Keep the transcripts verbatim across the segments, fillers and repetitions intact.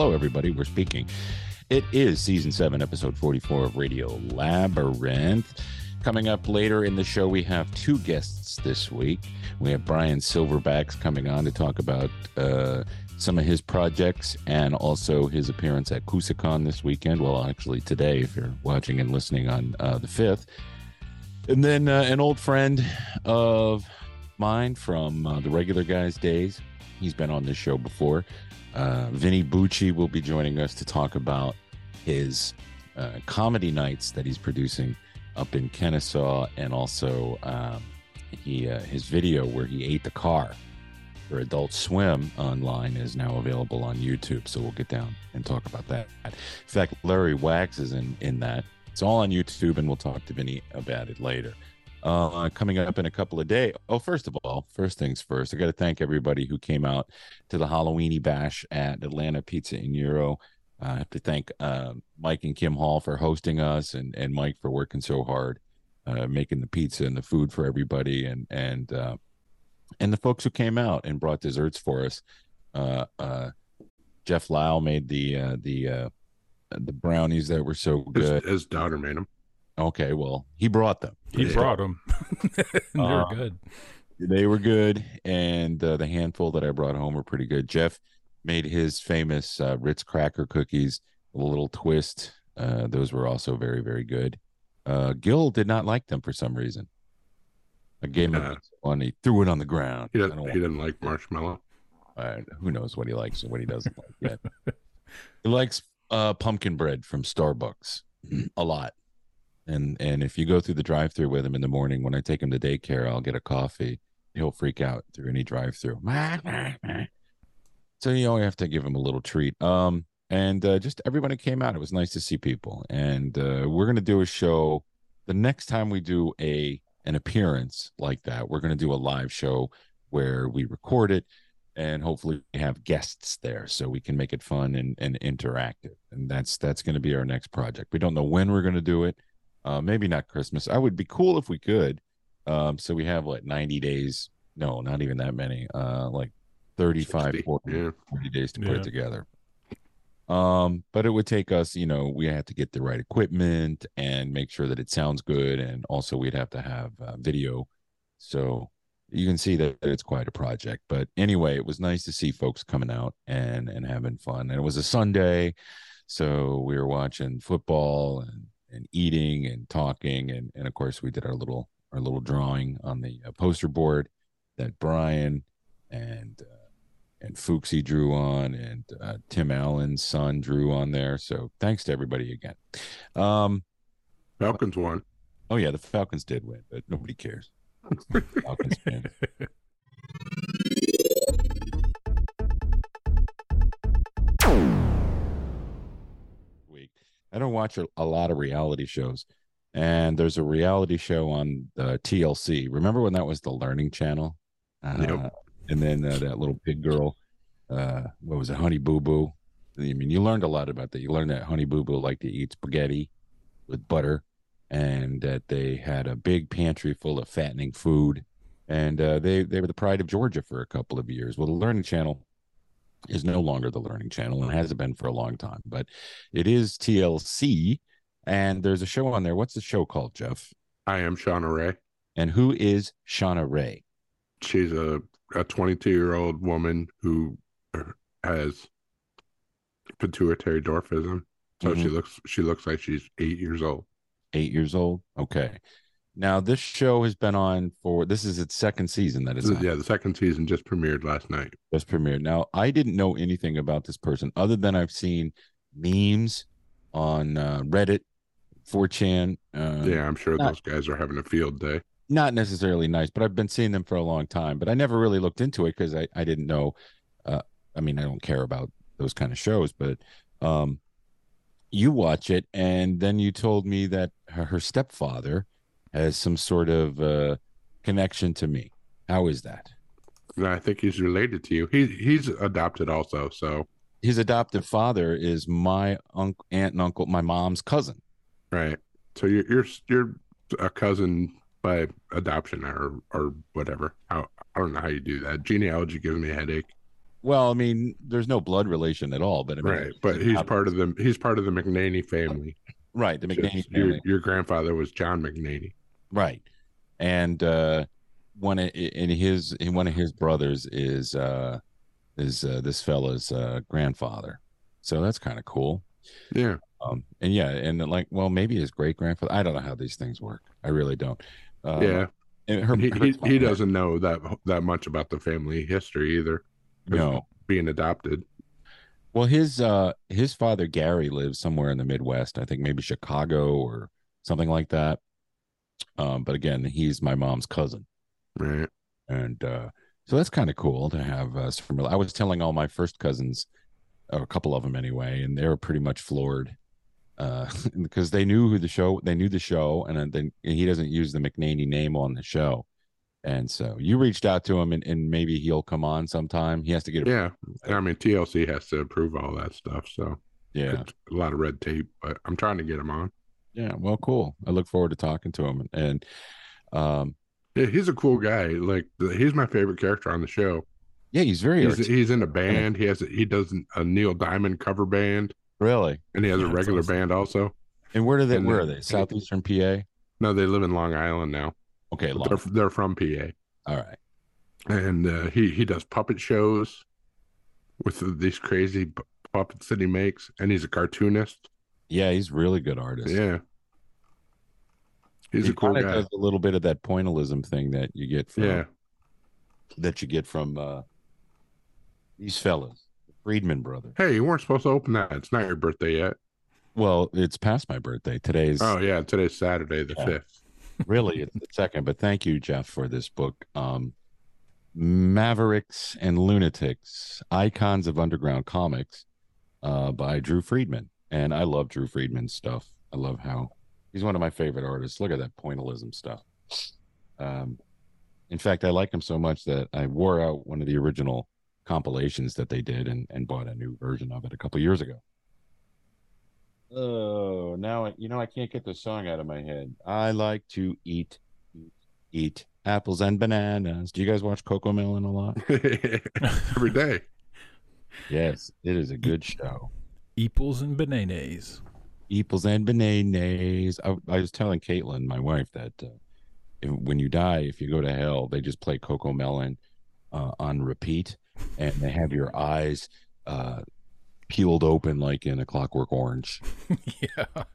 Hello, everybody. We're speaking. It is season seven, episode forty-four of Radio Labyrinth. Coming up later in the show, we have two guests this week. We have Brian Silverbacks coming on to talk about uh, some of his projects and also his appearance at CUSACon this weekend. Well, actually today, if you're watching and listening on uh, the fifth. And then uh, an old friend of mine from uh, the Regular Guys days. He's been on this show before. Uh, Vinny Bucci will be joining us to talk about his uh, comedy nights that he's producing up in Kennesaw, and also um, he uh, his video where he ate the car for Adult Swim online is now available on YouTube. So we'll get down and talk about that. In fact, Larry Wags is in, in that. It's all on YouTube, and we'll talk to Vinny about it later. Uh, coming up in a couple of days. Oh, first of all, first things first, I got to thank everybody who came out to the Halloweeny Bash at Atlanta Pizza and Euro. Uh, I have to thank uh, Mike and Kim Hall for hosting us, and, and Mike for working so hard, uh, making the pizza and the food for everybody, and and uh, and the folks who came out and brought desserts for us. Uh, uh, Jeff Lyle made the uh, the uh, the brownies that were so good. His, his daughter made them. Okay, well, he brought them. He yeah. brought them. They're uh, good. They were good, and uh, the handful that I brought home were pretty good. Jeff made his famous uh, Ritz cracker cookies, a little twist. Uh, those were also very, very good. Uh, Gil did not like them for some reason. I gave him Yeah. one. He threw it on the ground. He I doesn't, don't he want- doesn't like marshmallow. uh, who knows what he likes and what he doesn't like yet. He likes uh, pumpkin bread from Starbucks a lot. And and if you go through the drive-thru with him in the morning, when I take him to daycare, I'll get a coffee. He'll freak out through any drive-thru. So you always have to give him a little treat. Um, and uh, just everybody came out. It was nice to see people. And uh, we're going to do a show. The next time we do a an appearance like that, we're going to do a live show where we record it and hopefully have guests there so we can make it fun and, and interactive. And that's that's going to be our next project. We don't know when we're going to do it. Uh, maybe not Christmas. I would be cool if we could. Um, so we have like ninety days. No, not even that many. Uh, like thirty-five, sixty, forty, yeah. forty days to put Yeah. it together. Um, but it would take us, you know, we have to get the right equipment and make sure that it sounds good. And also we'd have to have uh, video. So you can see that it's quite a project. But anyway, it was nice to see folks coming out and, and having fun. And it was a Sunday. So we were watching football and and eating and talking, and and of course we did our little our little drawing on the uh, poster board that Brian and uh, and Fuchsie drew on, and uh, Tim Allen's son drew on there. So thanks to everybody again. Um, Falcons won. oh yeah, the Falcons did win, but nobody cares. Falcons win. Week. I don't watch a, a lot of reality shows, and there's a reality show on uh, T L C. Remember when that was the Learning Channel? Uh, Yep. And then uh, that little pig girl, uh, what was it, Honey Boo Boo? I mean, you learned a lot about that. You learned that Honey Boo Boo liked to eat spaghetti with butter, and that they had a big pantry full of fattening food, and uh, they they were the pride of Georgia for a couple of years. Well, the Learning Channel is no longer the Learning Channel, and hasn't been for a long time, but it is T L C, and there's a show on there. What's the show called, Jeff? I am Shauna Ray. And who is Shauna Ray? She's a a twenty-two year old woman who has pituitary dwarfism. So Mhm. she looks she looks like she's eight years old. Eight years old? Okay. Now, this show has been on for, this is its second season that it's on. Yeah, the second season just premiered last night. Just premiered. Now, I didn't know anything about this person other than I've seen memes on uh, Reddit, four chan. Uh, Yeah, I'm sure not- those guys are having a field day. Not necessarily nice, but I've been seeing them for a long time. But I never really looked into it because I, I didn't know. Uh, I mean, I don't care about those kind of shows, but um, you watch it, and then you told me that her, her stepfather has some sort of uh, connection to me. How is that? And I think he's related to you. He he's adopted also. So His adoptive father is my uncle, aunt and uncle, my mom's cousin. right. So you're you're you're a cousin by adoption or or whatever. How, I don't know how you do that. Genealogy gives me a headache. Well, I mean, there's no blood relation at all, but I mean, Right, but he's part of the he's part of the McNaney family. Right, the McNaney Just, family. Your, your grandfather was John McNaney. Right, and uh, one of in his one of his brothers is uh, is uh, this fella's uh, grandfather. So that's kind of cool. Yeah. Um, and yeah, and like, well, maybe his great grandfather. I don't know how these things work. I really don't. Um, yeah. And her, he her, he, he doesn't know that that much about the family history either. No, being adopted. Well, his uh his father Gary lives somewhere in the Midwest. I think maybe Chicago or something like that. Um, but again, he's my mom's cousin, right? And uh, so that's kind of cool to have us from. I was telling all my first cousins, or a couple of them anyway, and they were pretty much floored uh, because they knew who the show. They knew the show, and then he doesn't use the McNaney name on the show. And so you reached out to him, and, and maybe he'll come on sometime. He has to get a yeah. I mean, T L C has to approve all that stuff, so yeah, it's a lot of red tape. But I'm trying to get him on. Yeah, well, cool. I look forward to talking to him, and um, yeah, he's a cool guy. Like he's my favorite character on the show. Yeah, he's very. He's, he's in a band. He has a, he does a Neil Diamond cover band. Really, and he has yeah, a regular awesome. band also. And where do they? And where are they? Southeastern P A? No, they live in Long Island now. Okay, Long they're, they're from P A. All right. And uh, he he does puppet shows with these crazy puppets that he makes, and he's a cartoonist. Yeah, he's a really good artist. Yeah, he's he a cool guy. Does a little bit of that pointillism thing that you get from yeah that you get from uh, these fellas, the Friedman brothers. Hey, you weren't supposed to open that. It's not your birthday yet. Well, it's past my birthday. Today's oh yeah, today's Saturday the fifth. Yeah. Really, it's the second. But thank you, Jeff, for this book. Um, Mavericks and Lunatics, Icons of Underground Comics, uh, by Drew Friedman. And I love Drew Friedman's stuff. I love how he's one of my favorite artists. Look at that pointillism stuff. Um, in fact, I like him so much that I wore out one of the original compilations that they did and, and bought a new version of it a couple years ago. Oh, now I, you know I can't get the song out of my head. I like to eat, eat, eat apples and bananas. Do you guys watch CoComelon a lot? Every day. Yes, it is a good show. Eeples and bananas. Eeples and bananas. I, I was telling Caitlin, my wife, that uh, if, when you die, if you go to hell, they just play CoComelon uh, on repeat, and they have your eyes uh, peeled open like in A Clockwork Orange. Yeah.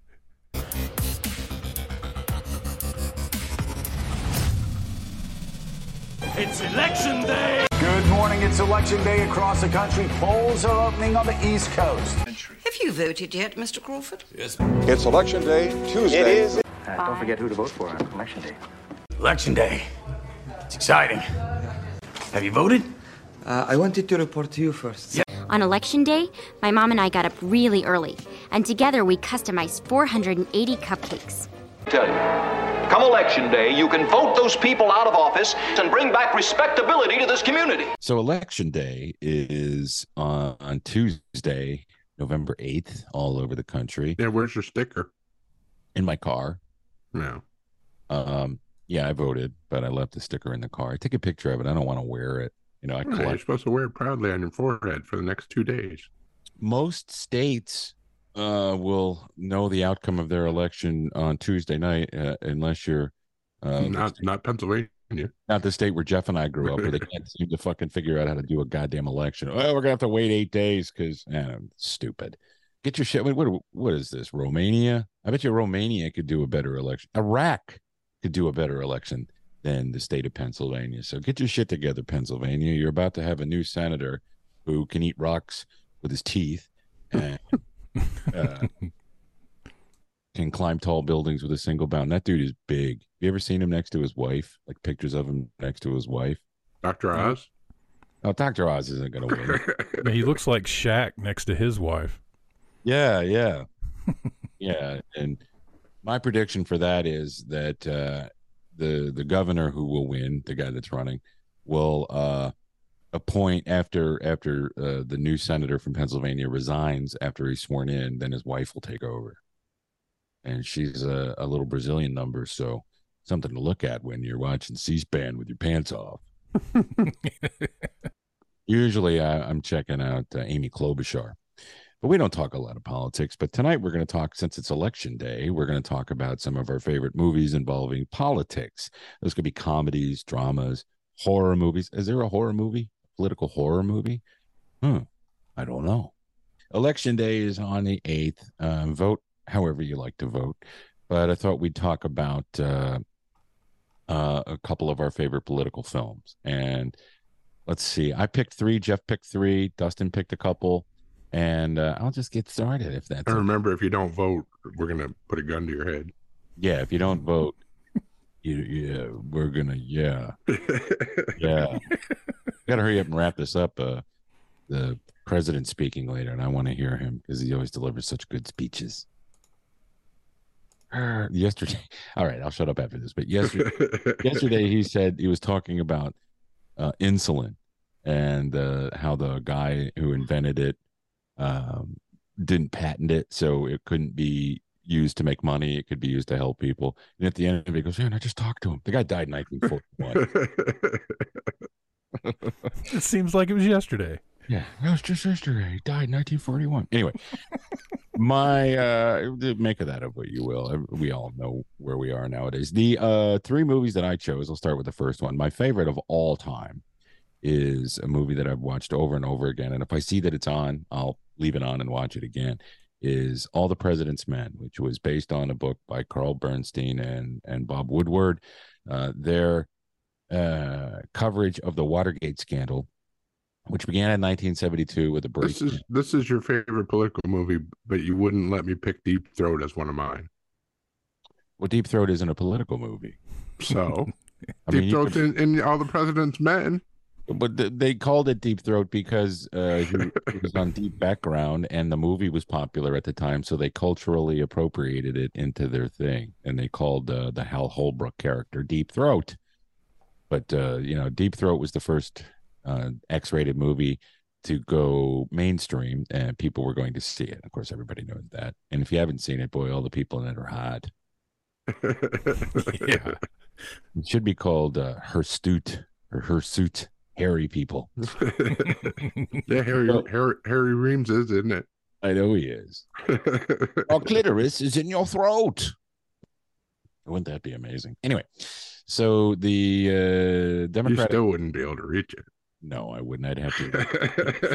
It's election day! Good morning. It's election day across the country. Polls are opening on the East Coast. Have you voted yet, Mister Crawford? Yes. It's election day Tuesday. It is. Uh, don't forget who to vote for on election day. Election day. It's exciting. Have you voted? Uh, I wanted to report to you first. Yeah. On election day, my mom and I got up really early, and together we customized four hundred eighty cupcakes. Tell you, come election day, you can vote those people out of office and bring back respectability to this community. So election day is on, on Tuesday, November eighth, all over the country. Yeah, where's your sticker? In my car. No. Um. Yeah, I voted, but I left the sticker in the car. I take a picture of it. I don't want to wear it. You know, I right, you're supposed to wear it proudly on your forehead for the next two days. Most states uh, will know the outcome of their election on Tuesday night, uh, unless you're uh, not not Pennsylvania, not the state where Jeff and I grew up, where they can't seem to fucking figure out how to do a goddamn election. Oh, we're gonna have to wait eight days because eh, stupid. Get your shit. What what is this? Romania? I bet you Romania could do a better election. Iraq could do a better election than the state of Pennsylvania. So get your shit together, Pennsylvania. You're about to have a new senator who can eat rocks with his teeth and uh, can climb tall buildings with a single bound. That dude is big. You ever seen him next to his wife? Like pictures of him next to his wife? Doctor Oz? Oh, Doctor Oz isn't going to win. He looks like Shaq next to his wife. Yeah, yeah. Yeah, and my prediction for that is that uh, the the governor who will win, the guy that's running, will uh, appoint after after uh, the new senator from Pennsylvania resigns after he's sworn in. Then his wife will take over, and she's a, a little Brazilian number, so something to look at when you're watching C-SPAN with your pants off. Usually I, I'm checking out uh, Amy Klobuchar. But we don't talk a lot of politics. But tonight we're going to talk, since it's election day, we're going to talk about some of our favorite movies involving politics. Those could be comedies, dramas, horror movies. Is there a horror movie? Political horror movie? Hmm. I don't know. Election day is on the eighth. Uh, vote however you like to vote. But I thought we'd talk about uh, uh, a couple of our favorite political films. And let's see. I picked three. Jeff picked three. Dustin picked a couple. And uh, I'll just get started if that's. And remember, okay. If you don't vote, we're gonna put a gun to your head. Yeah, if you don't vote, you, yeah, we're gonna, yeah, yeah. Gotta hurry up and wrap this up. Uh, the president's speaking later, and I want to hear him because he always delivers such good speeches. Uh, yesterday, all right, I'll shut up after this. But yesterday, yesterday he said he was talking about uh, insulin and uh, how the guy who invented it. Um, didn't patent it, so it couldn't be used to make money. It could be used to help people. And at the end of it, he goes, "Yeah, and I just talked to him. The guy died in nineteen forty-one." It seems like it was yesterday. Yeah, it was just yesterday. He died in nineteen forty-one. Anyway, my uh, make of that of what you will. We all know where we are nowadays. The uh, three movies that I chose. I'll start with the first one. My favorite of all time is a movie that I've watched over and over again. And if I see that it's on, I'll leave it on and watch it again, is All the President's Men, which was based on a book by Carl Bernstein and, and Bob Woodward. Uh, their uh, coverage of the Watergate scandal, which began in nineteen seventy-two with a break. This is, this is your favorite political movie, but you wouldn't let me pick Deep Throat as one of mine. Well, Deep Throat isn't a political movie. So, I Deep mean, Throat's could... in, in All the President's Men. But th- they called it Deep Throat because uh, he, he was on Deep Background, and the movie was popular at the time, so they culturally appropriated it into their thing, and they called uh, the Hal Holbrook character Deep Throat. But uh, you know, Deep Throat was the first uh, X-rated movie to go mainstream, and people were going to see it. Of course, everybody knows that. And if you haven't seen it, boy, all the people in it are hot. Yeah, it should be called uh, Hirsute or Hirsute. Hairy people. Yeah, Harry, so, Harry Harry Reams is, isn't it? I know he is. Our clitoris is in your throat. Wouldn't that be amazing? Anyway, so the uh, Democratic... You still wouldn't be able to reach it. No, I wouldn't. I'd have to.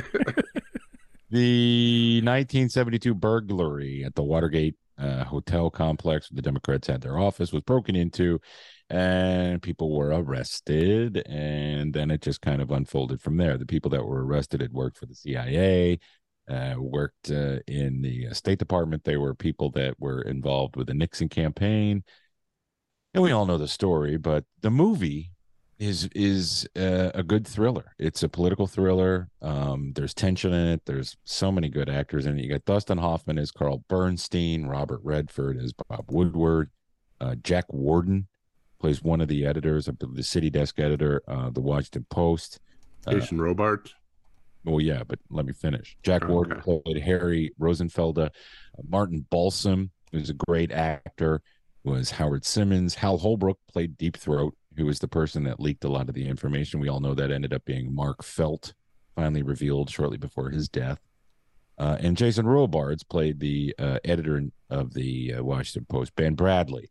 The nineteen seventy-two burglary at the Watergate uh, hotel complex where the Democrats had their office was broken into, and people were arrested, and then it just kind of unfolded from there. The people that were arrested had worked for the C I A, uh, worked uh, in the State Department. They were people that were involved with the Nixon campaign, and we all know the story, but the movie is is uh, a good thriller. It's a political thriller. Um, there's tension in it. There's so many good actors in it. You got Dustin Hoffman as Carl Bernstein, Robert Redford as Bob Woodward, uh, Jack Warden plays one of the editors of the city desk editor, uh, the Washington Post. Jason uh, Robards. Well, yeah, but let me finish. Jack oh, Warden okay. played Harry Rosenfelder. Uh, Martin Balsam, who's a great actor, was Howard Simmons. Hal Holbrook played Deep Throat, who was the person that leaked a lot of the information. We all know that ended up being Mark Felt, finally revealed shortly before his death. Uh, and Jason Robards played the uh, editor of the uh, Washington Post, Ben Bradley.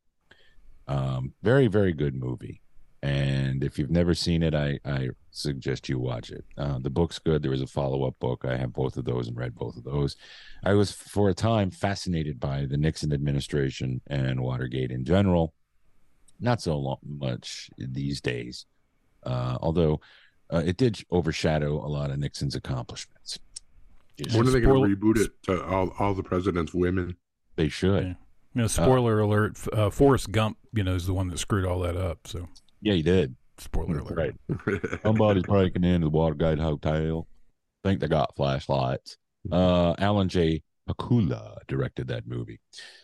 Um, very, very good movie. And if you've never seen it, I, I suggest you watch it. Uh, the book's good. There was a follow-up book. I have both of those and read both of those. I was, for a time, fascinated by the Nixon administration and Watergate in general. Not so long, much these days, uh, although uh, it did overshadow a lot of Nixon's accomplishments. When are they going to reboot it to all, all the president's women? They should. Yeah. You know, spoiler uh, alert, uh, Forrest Gump, you know, is the one that screwed all that up. So yeah, he did. Spoiler alert. Right. Somebody's breaking into the Watergate Hotel. Think they got flashlights. Uh, Alan J. Pakula directed that movie.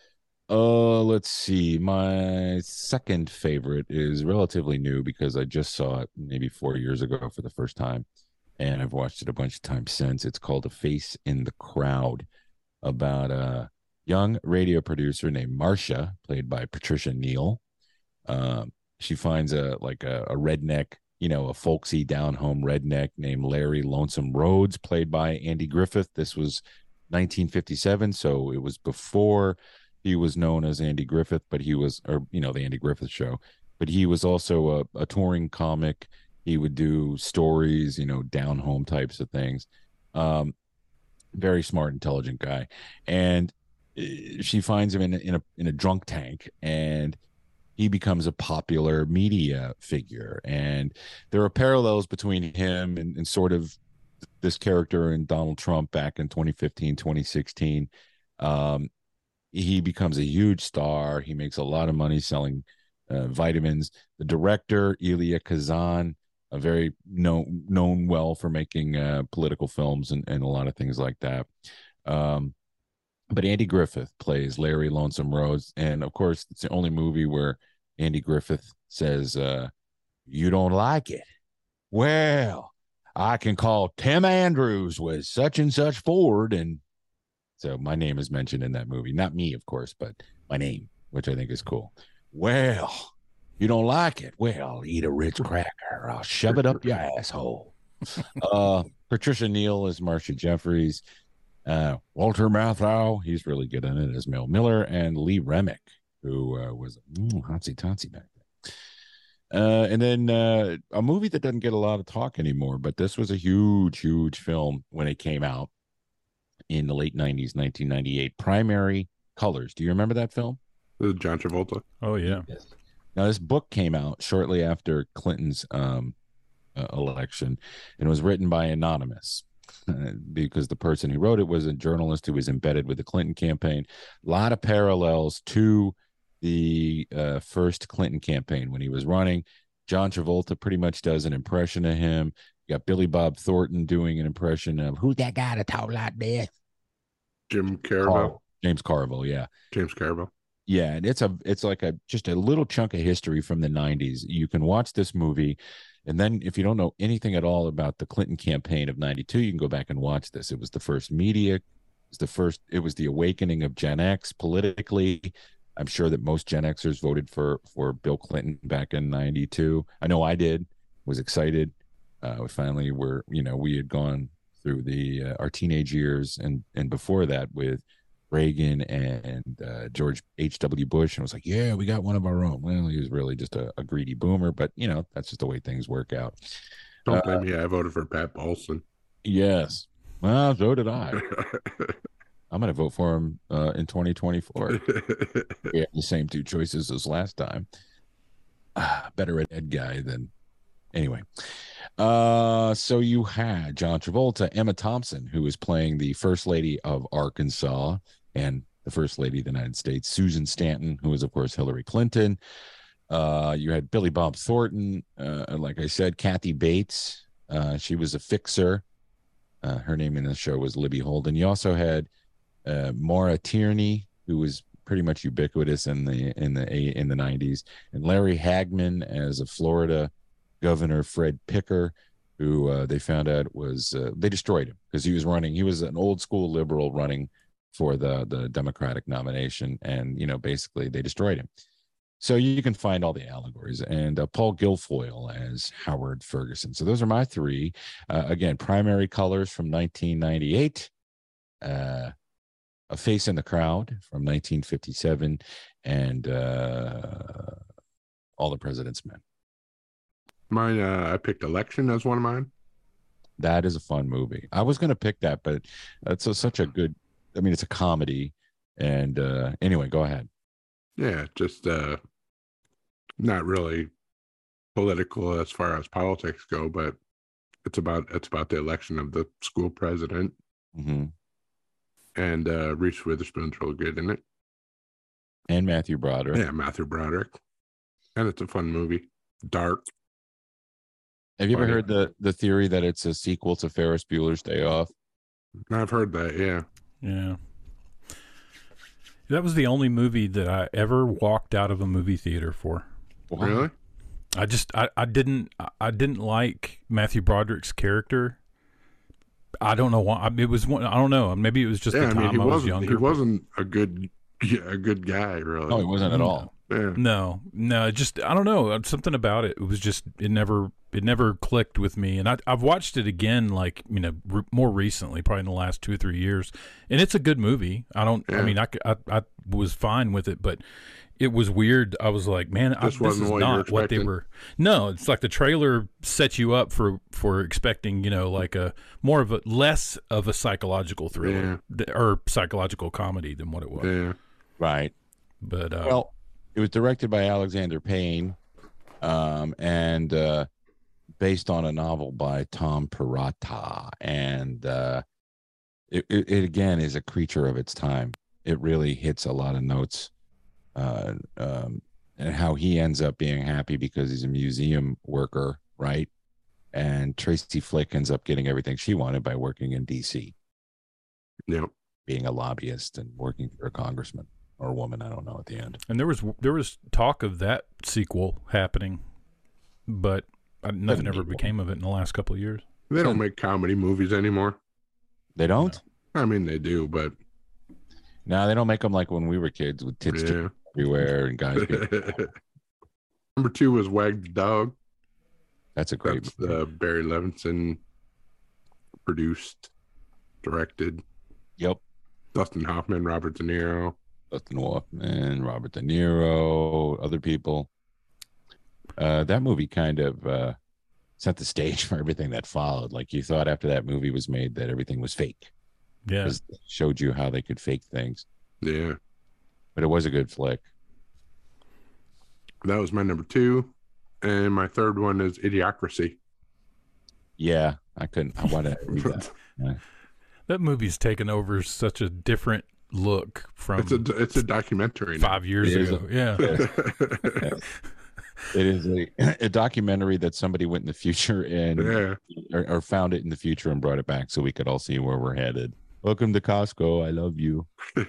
Uh, let's see. My second favorite is relatively new because I just saw it maybe four years ago for the first time, and I've watched it a bunch of times since. It's called A Face in the Crowd, about a young radio producer named Marcia, played by Patricia Neal. Um, she finds a like a, a redneck you know, a folksy down-home redneck named Larry Lonesome Rhodes, played by Andy Griffith. This was nineteen fifty-seven, so it was before he was known as Andy Griffith, but he was, or, you know, the Andy Griffith Show. But he was also a, a touring comic. He would do stories, you know, down-home types of things. Um, very smart, intelligent guy. And she finds him in a, in a in a drunk tank, and he becomes a popular media figure. And there are parallels between him and, and sort of this character and Donald Trump back in twenty fifteen, twenty sixteen. Um, he becomes a huge star. He makes a lot of money selling uh, vitamins. The director, Elia Kazan, a very known known well for making uh, political films and, and a lot of things like that. Um, but Andy Griffith plays Larry Lonesome Rhodes, and of course, it's the only movie where Andy Griffith says, uh, "You don't like it? Well, I can call Tim Andrews with such and such Ford," and so my name is mentioned in that movie. Not me, of course, but my name, which I think is cool. Well, you don't like it? Well, eat a Ritz cracker. I'll shove it up your asshole. uh, Patricia Neal is Marcia Jeffries. Uh, Walter Matthau, he's really good in it, as Mel Miller, and Lee Remick, who uh, was mm, hotsy totsy back then. Uh, and then uh, a movie that doesn't get a lot of talk anymore, but this was a huge, huge film when it came out in the late nineties, nineteen ninety-eight. Primary Colors. Do you remember that film? The John Travolta. Oh, yeah. Yes. Now, this book came out shortly after Clinton's um, uh, election, and it was written by Anonymous. Uh, because the person who wrote it was a journalist who was embedded with the Clinton campaign. A lot of parallels to the uh, first Clinton campaign when he was running. John Travolta pretty much does an impression of him. You got Billy Bob Thornton doing an impression of, who's that guy to talk like this? Jim Carville. Car- James Carville, yeah. James Carville. Yeah, and it's a it's like a just a little chunk of history from the nineties. You can watch this movie, and then if you don't know anything at all about the Clinton campaign of ninety-two, you can go back and watch this. It was the first media, it was the first, it was the awakening of Gen X politically. I'm sure that most Gen Xers voted for for Bill Clinton back in ninety-two. I know I did, was excited. Uh, we finally were, you know, we had gone through the uh, our teenage years and and before that with Reagan and uh, George H W Bush, and was like, yeah, we got one of our own. Well, he was really just a, a greedy boomer, but you know, that's just the way things work out. Don't blame uh, me. I voted for Pat Paulson. Yes. Well, so did I. I'm going to vote for him uh, in twenty twenty-four. We have the same two choices as last time. Ah, better Ed guy than anyway. Uh, so you had John Travolta, Emma Thompson, who is playing the First Lady of Arkansas, and the First Lady of the United States, Susan Stanton, who is, of course, Hillary Clinton. Uh, you had Billy Bob Thornton, uh, like I said, Kathy Bates. Uh, she was a fixer. Uh, her name in the show was Libby Holden. You also had uh, Maura Tierney, who was pretty much ubiquitous in the in the in the nineties, and Larry Hagman as a Florida Governor Fred Picker, who uh, they found out was uh, they destroyed him because he was running. He was an old school liberal running for the the Democratic nomination, and you know basically they destroyed him. So you can find all the allegories, and uh, Paul Guilfoyle as Howard Ferguson. So those are my three. Uh, again, Primary Colors from nineteen ninety-eight, uh, A Face in the Crowd from nineteen fifty-seven, and uh, All the President's Men. Mine, uh, I picked Election as one of mine. That is a fun movie. I was going to pick that, but it's a, such a good, I mean, it's a comedy. And uh, anyway, go ahead. Yeah, just uh, not really political as far as politics go, but it's about it's about the election of the school president. Mm-hmm. And uh, Reese Witherspoon's real good in it. And Matthew Broderick. Yeah, Matthew Broderick. And it's a fun movie. Dark. Have you ever heard the, the theory that it's a sequel to Ferris Bueller's Day Off? I've heard that, yeah. Yeah. That was the only movie that I ever walked out of a movie theater for. Wow. Really? I just, I, I didn't, I didn't like Matthew Broderick's character. I don't know why. It was one, I don't know. Maybe it was just yeah, the time I, mean, he I was wasn't, younger. He wasn't a good, a good guy, really. No, he wasn't at all. Yeah. No, no, just I don't know, something about it. It was just it never it never clicked with me. And I, I've watched it again, like you know, re- more recently, probably in the last two or three years, and it's a good movie. I don't. Yeah. I mean, I, I I was fine with it, but it was weird. I was like, man, I, this is what not what they were. No, it's like the trailer sets you up for for expecting, you know, like a more of a less of a psychological thriller Yeah. th- or psychological comedy than what it was. Yeah. Right. But uh, Well, it was directed by Alexander Payne, um, and uh, based on a novel by Tom Perrotta, and uh, it, it, it again is a creature of its time. It really hits a lot of notes, uh, um, and how he ends up being happy because he's a museum worker, right? And Tracy Flick ends up getting everything she wanted by working in D C, Yep. being a lobbyist and working for a congressman. Or a woman, I don't know at the end. And there was there was talk of that sequel happening, but I, nothing ever became of it in the last couple of years. They don't make comedy movies anymore. They don't? I mean, they do, but no, they don't make them like when we were kids with tits yeah. everywhere and guys. Being... Number two was Wag the Dog. That's a great That's the Barry Levinson produced, directed. Yep. Dustin Hoffman, Robert De Niro. Dustin Hoffman, Robert De Niro, other people. Uh, that movie kind of uh, set the stage for everything that followed. Like you thought after that movie was made that everything was fake. Yeah. It showed you how they could fake things. Yeah. But it was a good flick. That was my number two. And my third one is Idiocracy. Yeah, I couldn't. I want to read that. Yeah. That movie's taken over such a different look from it's a it's a documentary five now. years It ago. a, yeah. yeah. It is a, a documentary that somebody went in the future and yeah. or, or found it in the future and brought it back so we could all see where we're headed. Welcome to Costco. I love you.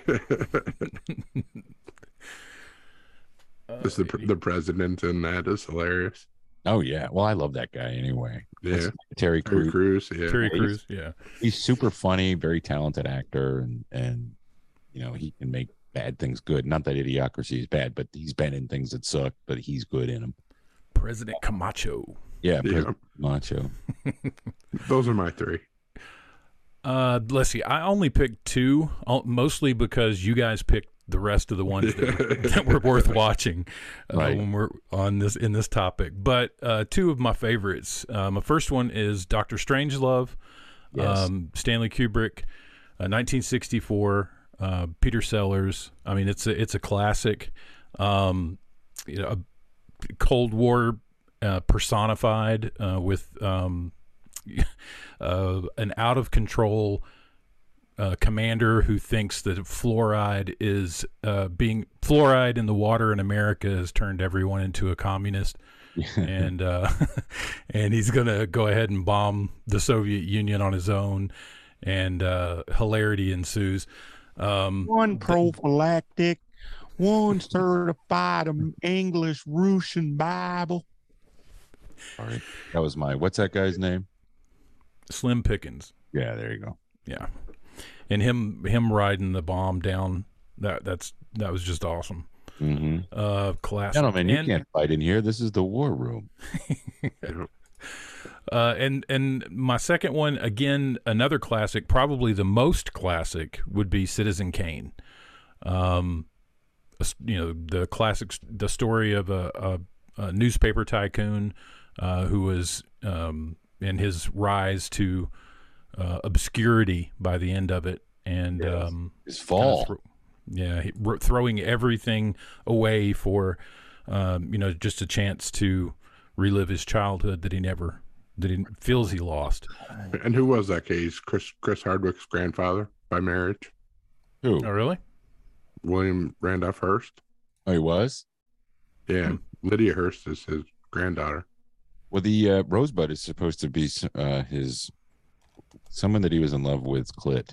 This the the president in that is hilarious. Oh yeah, well I love that guy anyway. Yeah, That's Terry Crews. Terry Crews. Yeah, Terry Yeah, Crews. Yeah, He's super funny, very talented actor, and and you know he can make bad things good. Not that Idiocracy is bad, but he's been in things that suck, but he's good in them. President Camacho. Yeah, Yeah. President Macho. Those are my three. Uh, let's see. I only picked two, uh, mostly because you guys picked the rest of the ones that, that were worth watching uh, Right. when we're on this in this topic. But uh, two of my favorites. Uh, my first one is Doctor Strangelove, Yes. um, Stanley Kubrick, uh, nineteen sixty-four. Uh, Peter Sellers. I mean, it's a it's a classic. Um, you know, a Cold War uh, personified uh, with um, uh, an out of control uh, commander who thinks that fluoride is uh, being fluoride in the water in America has turned everyone into a communist. and uh, and he's gonna go ahead and bomb the Soviet Union on his own, and uh, hilarity ensues. Um, one prophylactic, one certified English Russian Bible. Sorry, that was my. What's that guy's name? Slim Pickens. Yeah, there you go. Yeah, and him him riding the bomb down. That that's that was just awesome. Mm-hmm. Uh, classic. Gentlemen, you and, can't fight in here. This is the war room. Uh, and and my second one, again, another classic, probably the most classic, would be Citizen Kane. Um, you know, the classic, the story of a, a, a newspaper tycoon uh, who was um, in his rise to uh, obscurity by the end of it, and Yes. um, His fall. kind of thro- yeah, he, throwing everything away for um, you know just a chance to relive his childhood that he never. That he feels he lost. And who was that case? Chris Chris Hardwick's grandfather by marriage. Who? Oh, really? William Randolph Hearst. Oh, he was? Yeah, Lydia Hearst is his granddaughter. Well, the uh, Rosebud is supposed to be uh, his someone that he was in love with. Clit,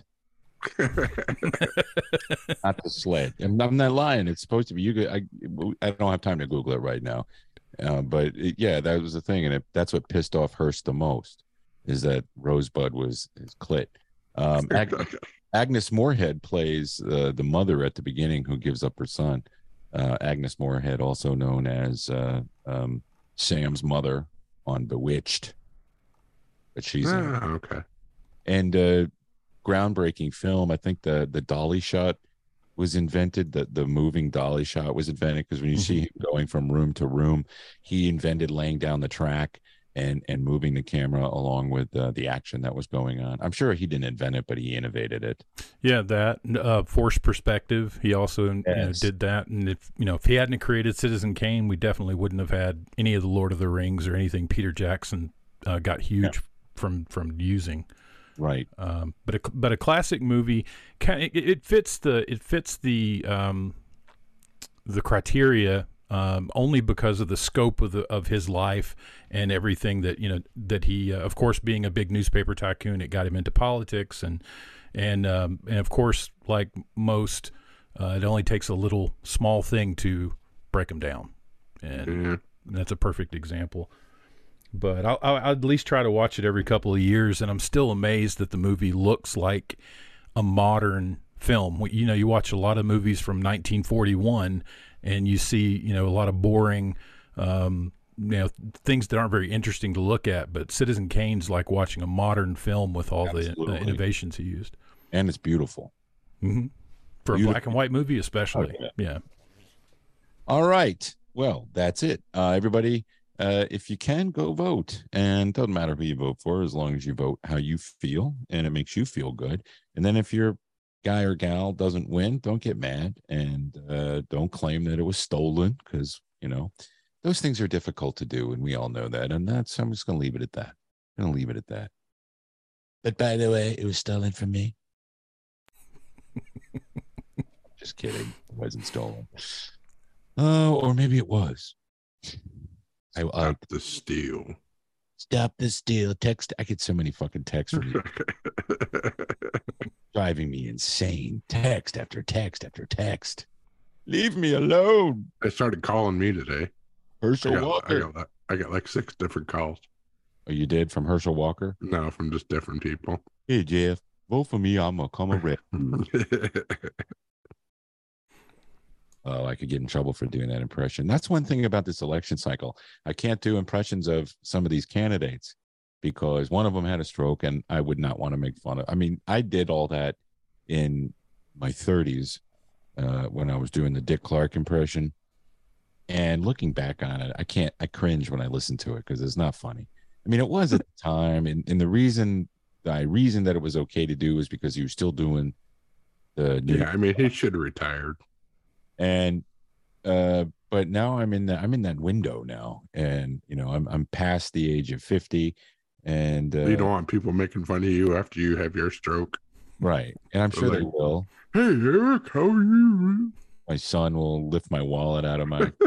not the sled. I'm, I'm not lying. It's supposed to be. You could, I I don't have time to Google it right now. Uh, but it, yeah, that was the thing, and it, that's what pissed off Hearst the most, is that Rosebud was his clit. Um, Ag- Agnes Moorehead plays uh, the mother at the beginning who gives up her son, Uh, Agnes Moorehead, also known as uh, um, Sam's mother on Bewitched. But she's ah, okay. And uh, groundbreaking film. I think the the dolly shot was invented. The the moving dolly shot was invented because when you mm-hmm. see him going from room to room, he invented laying down the track and and moving the camera along with uh, the action that was going on. I'm sure he didn't invent it, but he innovated it. Yeah, that uh, forced perspective. He also yes. you know, did that. And if you know if he hadn't created Citizen Kane, we definitely wouldn't have had any of the Lord of the Rings or anything Peter Jackson uh, got huge yeah. from from using. Right. Um, but a but a classic movie, it, it fits the it fits the um, the criteria. Um, only because of the scope of the of his life and everything that you know that he, uh, of course, being a big newspaper tycoon, it got him into politics and and um, and of course, like most, uh, it only takes a little small thing to break him down, and mm-hmm. that's a perfect example. But I'll, I'll at least try to watch it every couple of years, and I'm still amazed that the movie looks like a modern film. You know, you watch a lot of movies from nineteen forty-one. And you see, you know, a lot of boring, um, you know, things that aren't very interesting to look at. But Citizen Kane's like watching a modern film with all the, the innovations he used. And it's beautiful. Mm-hmm. For beautiful. A black and white movie, especially. Okay. Yeah. All right. Well, that's it. Uh, everybody, uh, if you can, go vote. And it doesn't matter who you vote for, as long as you vote how you feel and it makes you feel good. And then if you're guy or gal doesn't win, don't get mad and uh, don't claim that it was stolen because, you know, those things are difficult to do and we all know that. And that's, I'm just going to leave it at that. I'm going to leave it at that. But by the way, it was stolen from me. Just kidding. It wasn't stolen. Oh, or maybe it was. I, Stop I, the steal. Stop the steal. Text. I get so many fucking texts from you. Driving me insane. Text after text after text. Leave me alone. They started calling me today. Herschel I got, Walker. I got, like, I got like six different calls. Oh, you did? From Herschel Walker? No, from just different people. Hey, Jeff, vote for me. I'm going to come a rep. Oh, I could get in trouble for doing that impression. That's one thing about this election cycle. I can't do impressions of some of these candidates because one of them had a stroke and I would not want to make fun of. I mean, I did all that in my thirties uh, when I was doing the Dick Clark impression. And looking back on it, I can't, I cringe when I listen to it because it's not funny. I mean, it was at the time. And, and the reason, the reason that it was okay to do is because he was still doing the new. Yeah, I mean, he should have retired. And, uh, but now I'm in that, I'm in that window now. And, you know, I'm, I'm past the age of fifty. And uh, you don't want people making fun of you after you have your stroke. Right. And I'm sure like, they will. Hey, Eric, how are you? My son will lift my wallet out of my.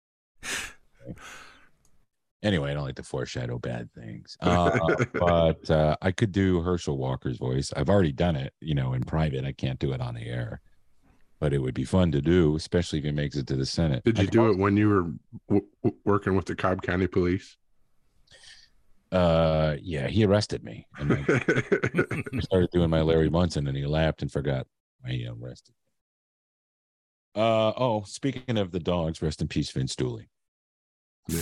Anyway, I don't like to foreshadow bad things. Uh, but uh, I could do Herschel Walker's voice. I've already done it, you know, in private. I can't do it on the air. But it would be fun to do, especially if he makes it to the Senate. Did you do it when you were w- w- working with the Cobb County Police? Uh, yeah, he arrested me. And I started doing my Larry Munson, and he laughed and forgot he arrested me. Uh, oh, speaking of the dogs, rest in peace, Vince Dooley. Yeah.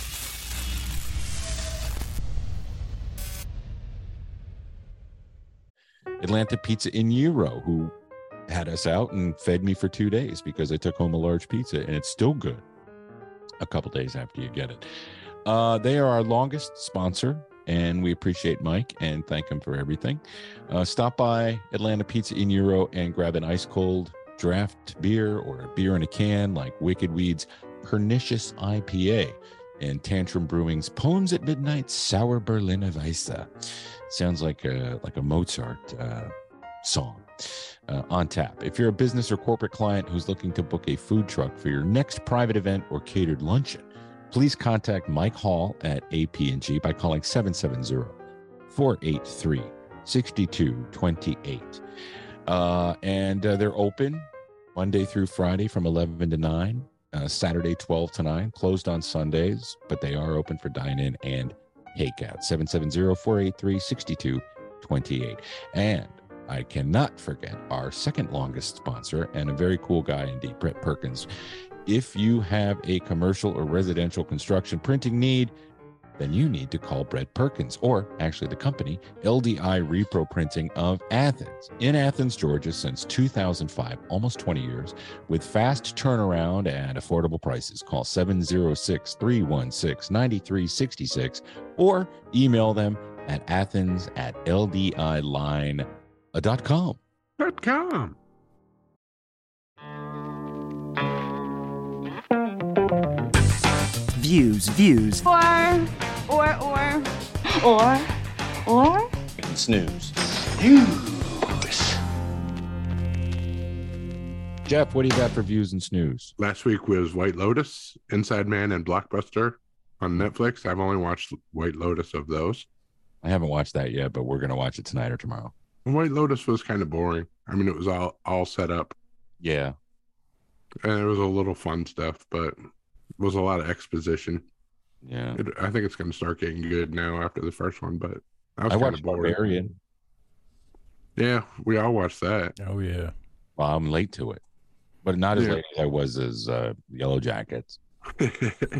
Atlanta Pizza in Euro, who had us out and fed me for two days because I took home a large pizza, and it's still good a couple days after you get it. Uh, they are our longest sponsor, and we appreciate Mike and thank him for everything. Uh, stop by Atlanta Pizza in Euro and grab an ice cold draft beer or a beer in a can like Wicked Weed's Pernicious I P A and Tantrum Brewing's Poems at Midnight Sour Berliner Weisse. Sounds like a like a Mozart uh, song. Uh, on tap. If you're a business or corporate client who's looking to book a food truck for your next private event or catered luncheon, please contact Mike Hall at A P and G by calling seven seven zero, four eight three, six two two eight. Uh, and uh, they're open Monday through Friday from eleven to nine, uh, Saturday twelve to nine, closed on Sundays, but they are open for dine-in and takeout. seven seven zero, four eight three, six two two eight. And I cannot forget our second longest sponsor and a very cool guy indeed, Brett Perkins. if you have a commercial or residential construction printing need, then you need to call Brett Perkins, or actually the company, L D I Repro Printing of Athens, in Athens, Georgia, since two thousand five, almost twenty years, with fast turnaround and affordable prices. Call seven oh six, three one six, nine three six six or email them at athens at l d i line dot com. Dot com. Views, views. Or, or, or, or, or. Snooze. Snooze. Jeff, what do you got for views and snooze? Last week was White Lotus, Inside Man, and Blockbuster on Netflix. I've only watched White Lotus of those. I haven't watched that yet, but we're going to watch it tonight or tomorrow. White Lotus was kind of boring. I mean, it was all, all set up. Yeah. And it was a little fun stuff, but it was a lot of exposition. Yeah. It, I think it's going to start getting good now after the first one, but I was I kind watched of bored. Barbarian. Yeah, we all watched that. Oh, yeah. Well, I'm late to it, but not as Yeah. late as I was as uh, Yellow Jackets. Yeah.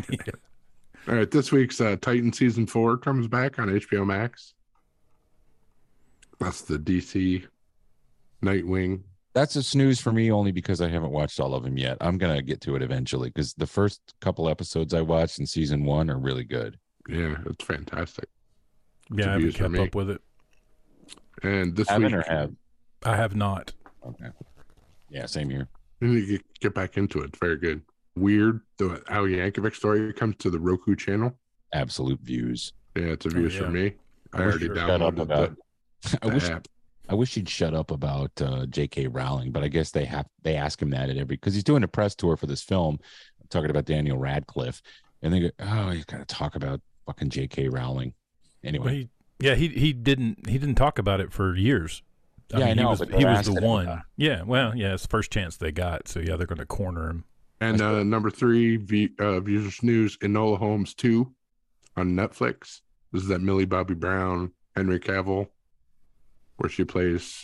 All right, this week's uh, Titan season four comes back on H B O Max. That's the D C Nightwing. That's a snooze for me only because I haven't watched all of them yet. I'm going to get to it eventually because the first couple episodes I watched in season one are really good. Yeah, it's fantastic. Yeah, I haven't kept up with it. And this Haven't week, or have? I have not. Okay. Yeah, same here. You need to get, get back into it. It's very good. Weird. The Al Yankovic story comes to the Roku channel. Absolute views. Yeah, it's a views Oh, yeah. for me. I, I wish already you'd shut up downloaded about- the, I the wish app. I wish he'd shut up about uh, J K Rowling, but I guess they have they ask him that at every because he's doing a press tour for this film, talking about Daniel Radcliffe, and they go, "Oh, you got to talk about fucking J K Rowling." Anyway, Well, he, yeah, he he didn't he didn't talk about it for years. Yeah, I know, he was but he they're was the asking him one. about it. Yeah, well, yeah, it's the first chance they got. So yeah, they're going to corner him. And uh, number three, v, uh, Views News, Enola Holmes two on Netflix. This is that Millie Bobby Brown, Henry Cavill, where she plays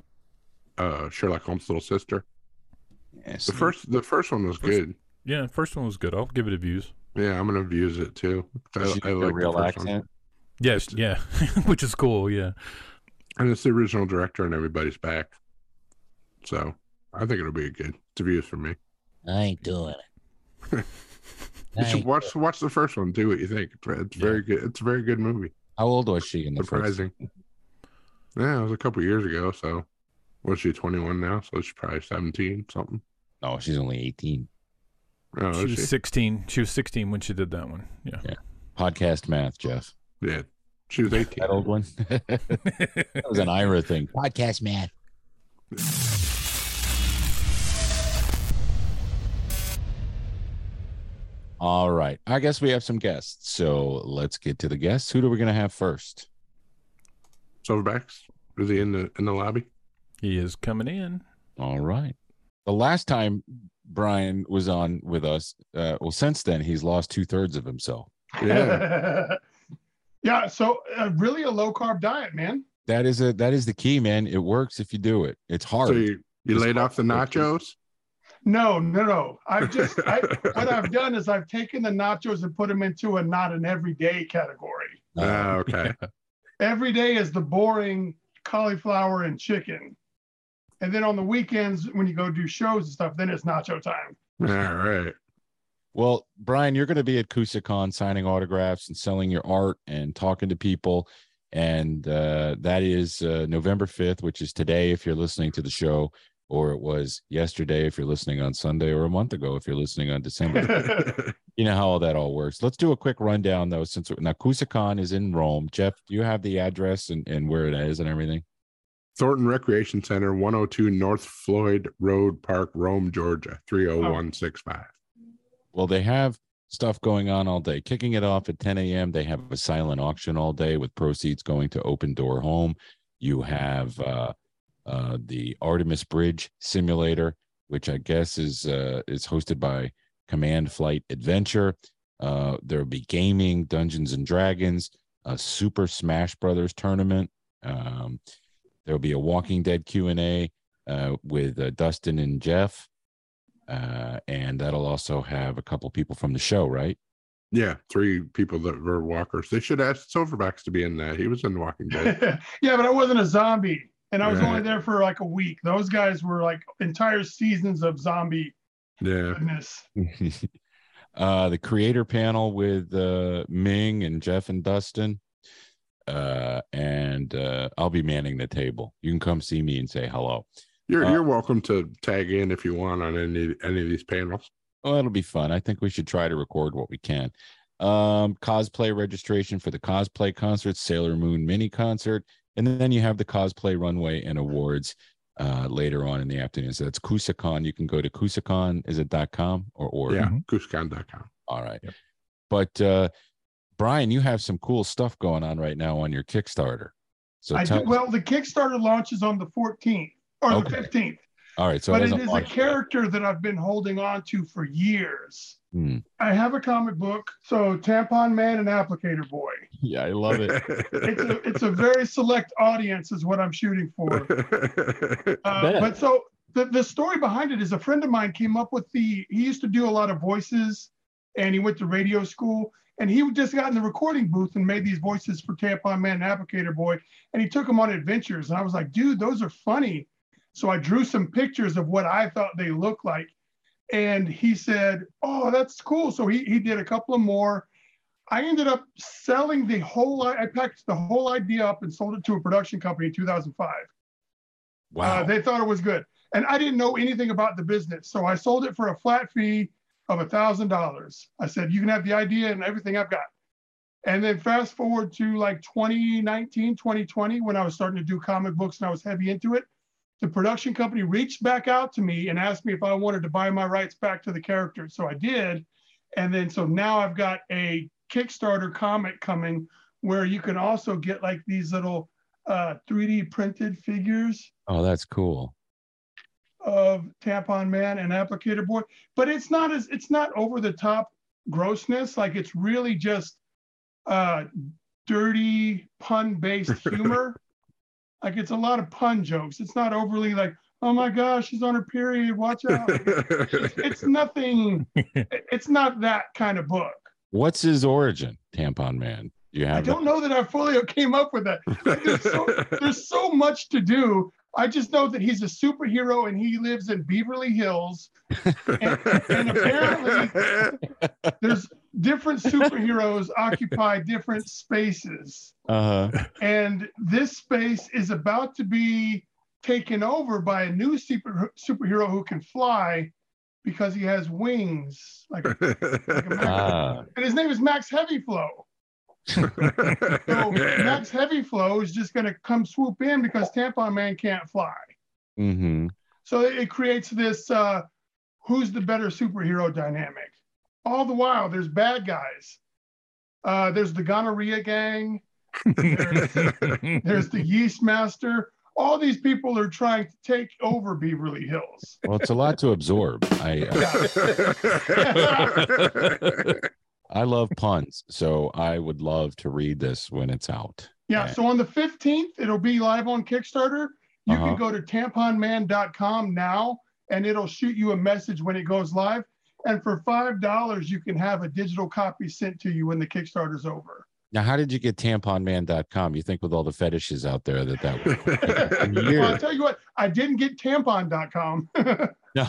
uh, Sherlock Holmes' little sister. Yes. The first, the first one was good. Yeah, first one was good. I'll give it a views. Yeah, I'm gonna views it too. I, Does she I do a like real the first accent. one. Yes, yeah, which is cool. Yeah, And it's the original director, and everybody's back. So I think it'll be good. It's a views for me. I ain't doing it. You should watch watch the first one. Do what you think. It's, it's very good. It's a very good movie. How old was she in the Surprising. first? Yeah, it was a couple years ago. So what's she, twenty-one now? So she's probably seventeen, something. No, she's only eighteen. Oh, she is was she? sixteen. She was sixteen when she did that one. Yeah. Yeah. Podcast math, Jeff. Yeah, she was eighteen. That old one. That was an Ira thing. Podcast math. All right. I guess we have some guests. So let's get to the guests. Who are we going to have first? Silverbacks. Is he in the in the lobby? He is coming in. All right. The last time Brian was on with us, uh, well, since then, he's lost two thirds of himself. Yeah. Yeah. So uh, really a low carb diet, man. That is a that is the key, man. It works if you do it. It's hard. So you, you It's laid off the hard. nachos? No, no, no. I've just I, what I've done is I've taken the nachos and put them into a not an everyday category. Ah, okay. Every day is the boring cauliflower and chicken. And then on the weekends, when you go do shows and stuff, then it's nacho time. All right. Well, Brian, you're going to be at KusaCon signing autographs and selling your art and talking to people. And uh, that is uh, November fifth, which is today if you're listening to the show, or it was yesterday if you're listening on Sunday, or a month ago if you're listening on December. You know how all that all works. Let's do a quick rundown, though, since now KusaCon is in Rome. Jeff, do you have the address and, and where it is and everything? Thornton Recreation Center, one oh two North Floyd Road Park, Rome, Georgia, three oh one six five. Well, they have stuff going on all day. Kicking it off at ten a.m., they have a silent auction all day with proceeds going to Open Door Home. You have uh, uh, the Artemis Bridge Simulator, which I guess is uh, is hosted by Command Flight Adventure. Uh, there'll be gaming, Dungeons and Dragons, a Super Smash Brothers tournament. Um, there'll be a Walking Dead Q and A uh, with uh, Dustin and Jeff. Uh, and that'll also have a couple people from the show, right? Yeah, three people that were walkers. They should ask Silverbacks to be in that. He was in The Walking Dead. Yeah, but I wasn't a zombie, and I was Right. only there for like a week. Those guys were like entire seasons of zombie Yeah. goodness. uh, the creator panel with uh, Ming and Jeff and Dustin. Uh, and uh, I'll be manning the table. You can come see me and say hello. You're Uh, you're welcome to tag in if you want on any any of these panels. Oh, it'll be fun. I think we should try to record what we can. Um, cosplay registration for the cosplay concert, Sailor Moon mini concert, and then you have the cosplay runway and awards uh, later on in the afternoon. So that's Kusacon. You can go to Kusacon. Is it .com or or? Yeah, Kusacon dot com. All right. Yep. But uh, Brian, you have some cool stuff going on right now on your Kickstarter. So I tell do, well, the Kickstarter launches on the fourteenth or Okay. the fifteenth. All right. So but it, it hasn't is a launched yet. character that I've been holding on to for years. Hmm. I have a comic book, so Tampon Man and Applicator Boy. Yeah, I love it. It's a, it's a very select audience is what I'm shooting for. Uh, Bet. but so the, the story behind it is a friend of mine came up with the, he used to do a lot of voices and he went to radio school and he just got in the recording booth and made these voices for Tampon Man and Applicator Boy. And he took them on adventures. And I was like, dude, those are funny. So I drew some pictures of what I thought they looked like. And he said, oh, that's cool. So he, he did a couple of more. I ended up selling the whole, I packed the whole idea up and sold it to a production company in two thousand five. Wow. Uh, they thought it was good. And I didn't know anything about the business. So I sold it for a flat fee of one thousand dollars. I said, you can have the idea and everything I've got. And then fast forward to like twenty nineteen, twenty twenty, when I was starting to do comic books and I was heavy into it, the production company reached back out to me and asked me if I wanted to buy my rights back to the character. So I did. And then, so now I've got a Kickstarter comic coming where you can also get like these little uh, three D printed figures Oh, that's cool. of Tampon Man and Applicator Boy, but it's not as, it's not over the top grossness. Like it's really just uh, dirty pun based humor. Like it's a lot of pun jokes. It's not overly like, oh my gosh, she's on her period, watch out. It's, it's nothing, it's not that kind of book. What's his origin, Tampon Man? Do you have I don't know that I fully came up with that. Like, there's, so, there's so much to do. I just know that he's a superhero and he lives in Beverly Hills. And, and apparently there's different superheroes occupy different spaces. Uh-huh. And this space is about to be taken over by a new super, superhero who can fly because he has wings. Like, a, like a Max. Ah. And his name is Max Heavyflow. So Max Heavyflow is just going to come swoop in because Tampon Man can't fly. Mm-hmm. So it, it creates this uh, who's the better superhero dynamic. All the while, there's bad guys. Uh, there's the Gonorrhea Gang. There's, there's the Yeast Master. All these people are trying to take over Beverly Hills. Well, it's a lot to absorb. I uh, I love puns, so I would love to read this when it's out. Yeah, so on the fifteenth, it'll be live on Kickstarter. You Uh-huh. can go to tampon man dot com now, and it'll shoot you a message when it goes live. And for five dollars, you can have a digital copy sent to you when the Kickstarter's over. Now, how did you get tampon man dot com? You think with all the fetishes out there that that would take a year? Well, I'll tell you what, I didn't get tampon dot com. No.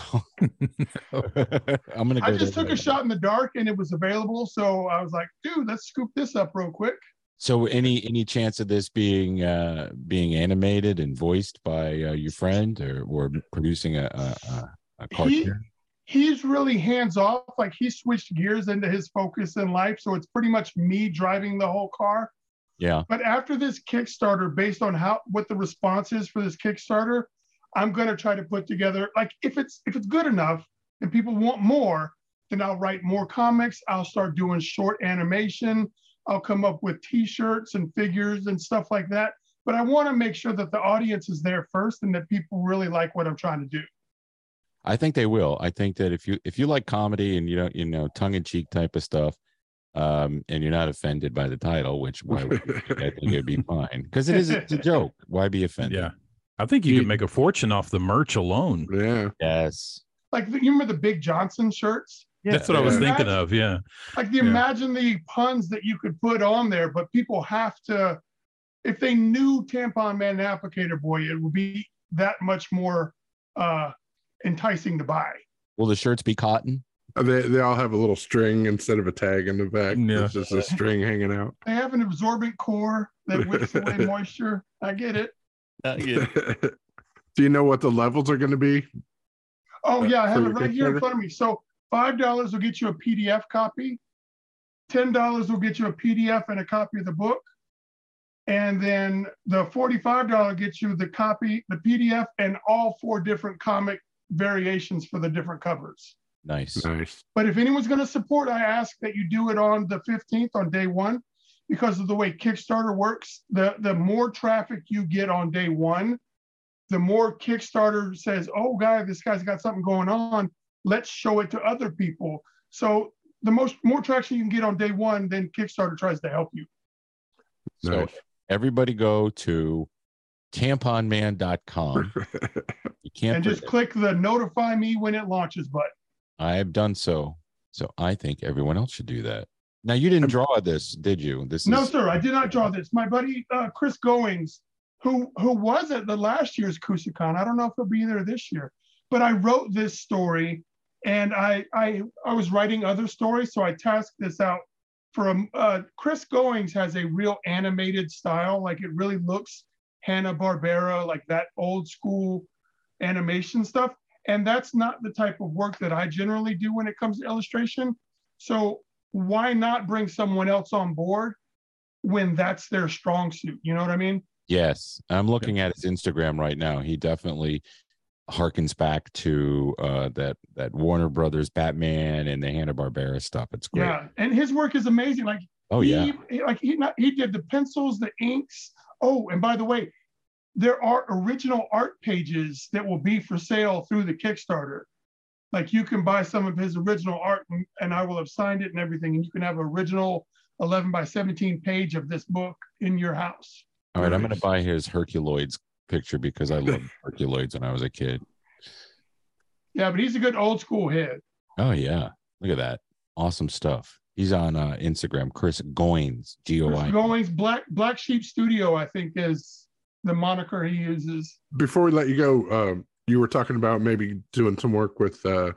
I'm gonna go I just there took a right shot in the dark and it was available. So I was like, dude, let's scoop this up real quick. So any any chance of this being uh being animated and voiced by uh, your friend or or producing a a, a cartoon? He, he's really hands off. Like he switched gears into his focus in life. So it's pretty much me driving the whole car. Yeah. But after this Kickstarter, based on how what the response is for this Kickstarter, I'm going to try to put together, like if it's if it's good enough and people want more, then I'll write more comics. I'll start doing short animation. I'll come up with T-shirts and figures and stuff like that. But I want to make sure that the audience is there first and that people really like what I'm trying to do. I think they will. I think that if you if you like comedy and you don't you know tongue in cheek type of stuff, um, and you're not offended by the title, which why would you? I think it'd be fine because it is it's a joke. Why be offended? Yeah, I think you could make a fortune off the merch alone. Yeah. Yes. like the, you remember the Big Johnson shirts? Yeah, that's what I was imagine, thinking of. Yeah. Like the yeah. imagine the puns that you could put on there, but people have to, if they knew Tampon Man and Applicator Boy, it would be that much more uh, enticing to buy. Will the shirts be cotton? They they all have a little string instead of a tag in the back. Yeah. It's just a string hanging out. They have an absorbent core that wicks away moisture. I get it. I get it. Do you know what the levels are going to be? Oh yeah, I have For it your right here in Kickstarter? front of me. So five dollars will get you a P D F copy. Ten dollars will get you a P D F and a copy of the book. And then the forty-five dollars gets you the copy, the P D F, and all four different comic variations for the different covers. Nice. Nice. But if anyone's going to support, I ask that you do it on the fifteenth, on day one, because of the way Kickstarter works. The, the more traffic you get on day one, the more Kickstarter says, oh, guy, this guy's got something going on. Let's show it to other people. So the most more traction you can get on day one, then Kickstarter tries to help you. So Nice. everybody go to tampon man dot com. You can't And just forget. click the notify me when it launches button. I have done so. So I think everyone else should do that. Now, you didn't draw this, did you? This No, is sir, I did not draw this. My buddy uh, Chris Goings, who who was at the last year's Kusicon, I don't know if he'll be there this year, but I wrote this story, and I I I was writing other stories, so I tasked this out for a. Uh, Chris Goings has a real animated style, like it really looks Hanna-Barbera, like that old school animation stuff. And that's not the type of work that I generally do when it comes to illustration. So why not bring someone else on board when that's their strong suit? You know what I mean? Yes. I'm looking at his Instagram right now. He definitely harkens back to uh, that that Warner Brothers Batman and the Hanna-Barbera stuff. It's great. Yeah. And his work is amazing. Like, Oh, he, yeah. he- like he not, he did the pencils, the inks. Oh, and by the way, there are original art pages that will be for sale through the Kickstarter. Like you can buy some of his original art, and, and I will have signed it and everything, and you can have an original eleven by seventeen page of this book in your house. All right. I'm going to buy his Herculoids picture because I loved Herculoids when I was a kid. Yeah, but he's a good old school head. Oh, yeah. Look at that. Awesome stuff. He's on uh, Instagram, Chris Goins, G O I. Goings, Black Black Sheep Studio, I think, is the moniker he uses. Before we let you go, um, you were talking about maybe doing some work with. Uh,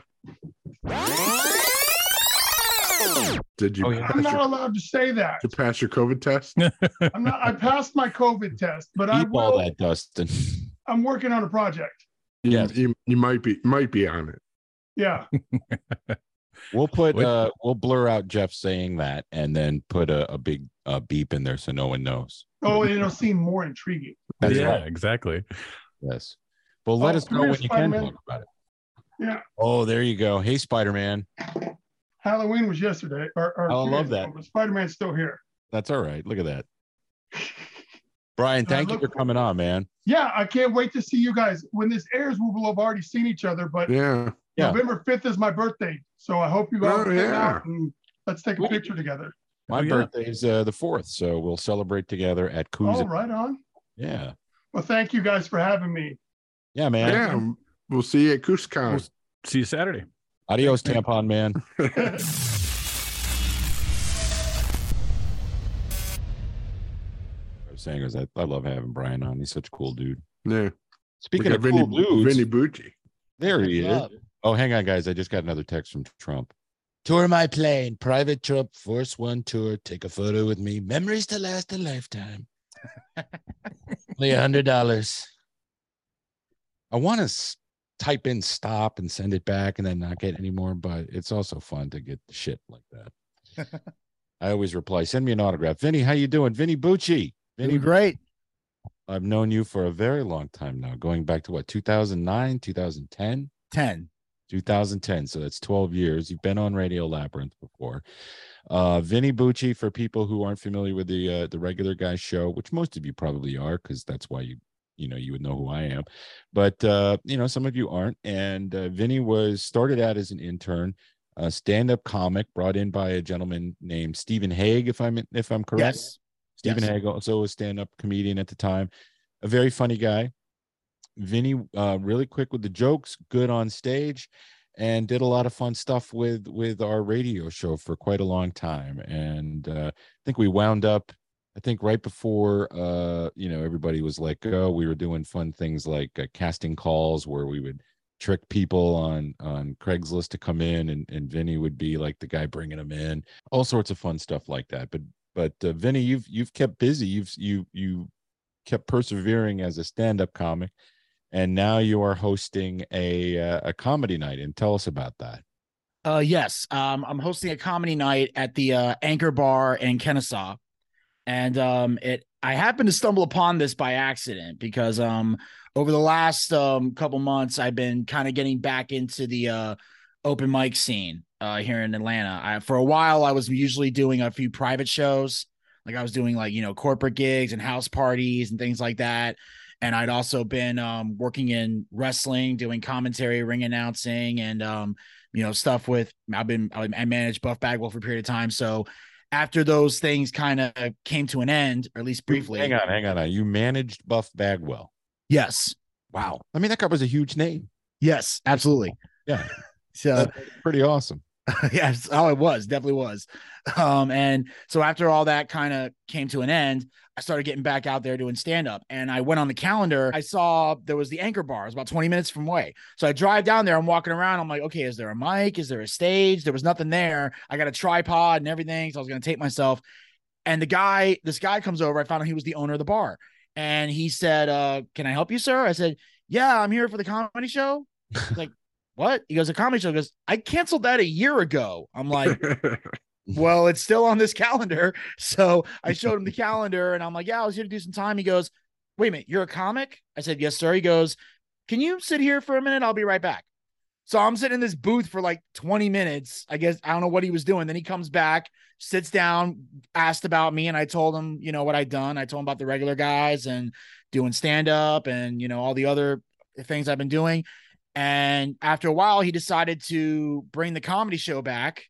did you? Oh, yeah. pass I'm not your, allowed to say that. to pass your COVID test? I'm not. I passed my COVID test, but I Keep all will. that, Dustin. I'm working on a project. Yes. You, you might be might be on it. Yeah. We'll put Wait. uh we'll blur out Jeff saying that and then put a, a big uh, beep in there so no one knows. Oh, it'll seem more intriguing. That's yeah, right. exactly. Yes. Well, let Oh, us come know here, when you can Spider-Man. talk about it. Yeah. Oh, there you go. Hey, Spider-Man. Halloween was yesterday. Or, or Oh, I two love days that. ago, but Spider-Man's still here. That's all right. Look at that. Brian, I thank you look for coming on, man. Yeah, I can't wait to see you guys. When this airs, we will have already seen each other. But Yeah. Yeah. November fifth is my birthday, so I hope you all Oh, come yeah. out and let's take a picture together. My Oh, yeah. birthday's uh, the fourth, so we'll celebrate together at Kuz. Oh, right on. Yeah. Well, thank you guys for having me. Yeah, man. Yeah. We'll see you at KoosCon. We'll see you Saturday. Adios, tampon man. I was saying is I, I love having Brian on. He's such a cool dude. Yeah. Speaking We of got cool Vinny, dudes, Vinny Bucci. there he is. Oh, hang on, guys. I just got another text from Trump. Tour my plane, private trip, Force One tour. Take a photo with me. Memories to last a lifetime. Only a hundred dollars. I want to s- type in stop and send it back and then not get any more, but it's also fun to get shit like that. I always reply, send me an autograph. Vinny, how you doing? Vinny Bucci. Vinny, great. I've known you for a very long time now, going back to what, two thousand nine, two thousand ten? ten. two thousand ten. So that's twelve years. You've been on Radio Labyrinth before. Uh, Vinny Bucci, for people who aren't familiar with the uh, the regular guy show, which most of you probably are, because that's why you you know you would know who I am. But uh, you know, some of you aren't. And uh, Vinny was started out as an intern, a stand-up comic brought in by a gentleman named Stephen Haig, if I'm if I'm correct. Yes. Stephen Yes. Haig, also a stand-up comedian at the time, a very funny guy. Vinny, uh, really quick with the jokes, good on stage. and did a lot of fun stuff with with our radio show for quite a long time. And uh, I think we wound up, I think right before, uh, you know, everybody was let go, we were doing fun things like uh, casting calls where we would trick people on on Craigslist to come in, and, and Vinny would be like the guy bringing them in, all sorts of fun stuff like that. But but uh, Vinny, you've you've kept busy. You've you you kept persevering as a stand-up comic. And now you are hosting a uh, a comedy night, and tell us about that. Uh, yes, um, I'm hosting a comedy night at the uh, Anchor Bar in Kennesaw, and um, it I happened to stumble upon this by accident because um, over the last um, couple months I've been kind of getting back into the uh, open mic scene uh, here in Atlanta. I, for a while, I was usually doing a few private shows, like I was doing like you know corporate gigs and house parties and things like that. And I'd also been um, working in wrestling, doing commentary, ring announcing, and um, you know stuff with. I've been I managed Buff Bagwell for a period of time. So after those things kind of came to an end, or at least briefly. Hang on, hang on. You managed Buff Bagwell. Yes. Wow. I mean, that guy was a huge name. Yes, absolutely. Yeah. So that's pretty awesome. Yes. Oh, it was definitely was. Um, and so after all that kind of came to an end, I started getting back out there doing stand-up, and I went on the calendar. I saw there was the Anchor Bar. It was about twenty minutes from away. So I drive down there. I'm walking around. I'm like, okay, is there a mic? Is there a stage? There was nothing there. I got a tripod and everything. So I was going to tape myself. And the guy, this guy comes over. I found out he was the owner of the bar. And he said, uh, can I help you, sir? I said, yeah, I'm here for the comedy show. Like, what? He goes, a comedy show. He goes, I canceled that a year ago. I'm like, well, it's still on this calendar. So I showed him the calendar and I'm like, yeah, I was here to do some time. He goes, wait a minute, you're a comic? I said, yes, sir. He goes, can you sit here for a minute? I'll be right back. So I'm sitting in this booth for like twenty minutes. I guess I don't know what he was doing. Then he comes back, sits down, asked about me. And I told him, you know, what I'd done. I told him about the regular guys and doing stand-up and, you know, all the other things I've been doing. And after a while, he decided to bring the comedy show back.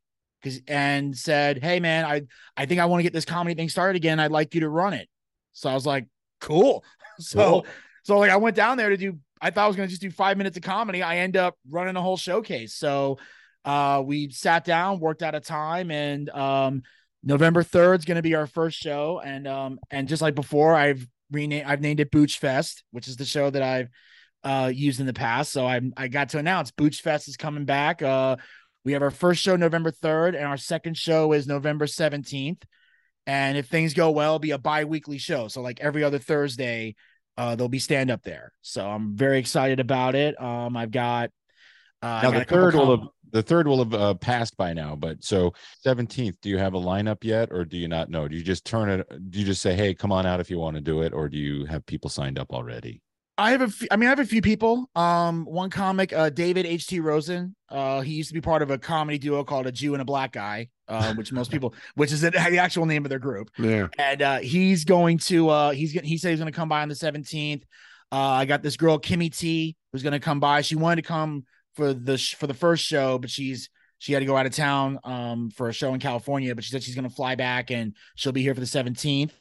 And said, hey, man, I I think I want to get this comedy thing started again. I'd like you to run it. So I was like, cool. So, cool. so like I went down there to do, I thought I was going to just do five minutes of comedy. I end up running a whole showcase. So uh, we sat down, worked out a time, and um, November third is going to be our first show. And um, and just like before, I've renamed, I've named it Booch Fest, which is the show that I've uh, used in the past. So I I got to announce Booch Fest is coming back. Uh, We have our first show November third, and our second show is November seventeenth. And if things go well, it'll be a bi-weekly show. So like every other Thursday, uh, there'll be stand-up there. So I'm very excited about it. Um, I've got uh, now I got the third will have the third will have uh, passed by now. But so seventeenth, do you have a lineup yet, or do you not know? Do you just turn it? Do you just say, hey, come on out if you want to do it, or do you have people signed up already? I have a few, I mean, I have a few people. Um, one comic, uh, David H T Rosen. Uh, he used to be part of a comedy duo called A Jew and a Black Guy, uh, which most people, which is the, the actual name of their group. Yeah. And uh, he's going to, uh, he's he said he's going to come by on the seventeenth. Uh, I got this girl Kimmy T who's going to come by. She wanted to come for the sh- for the first show, but she's she had to go out of town um for a show in California. But she said she's going to fly back and she'll be here for the seventeenth.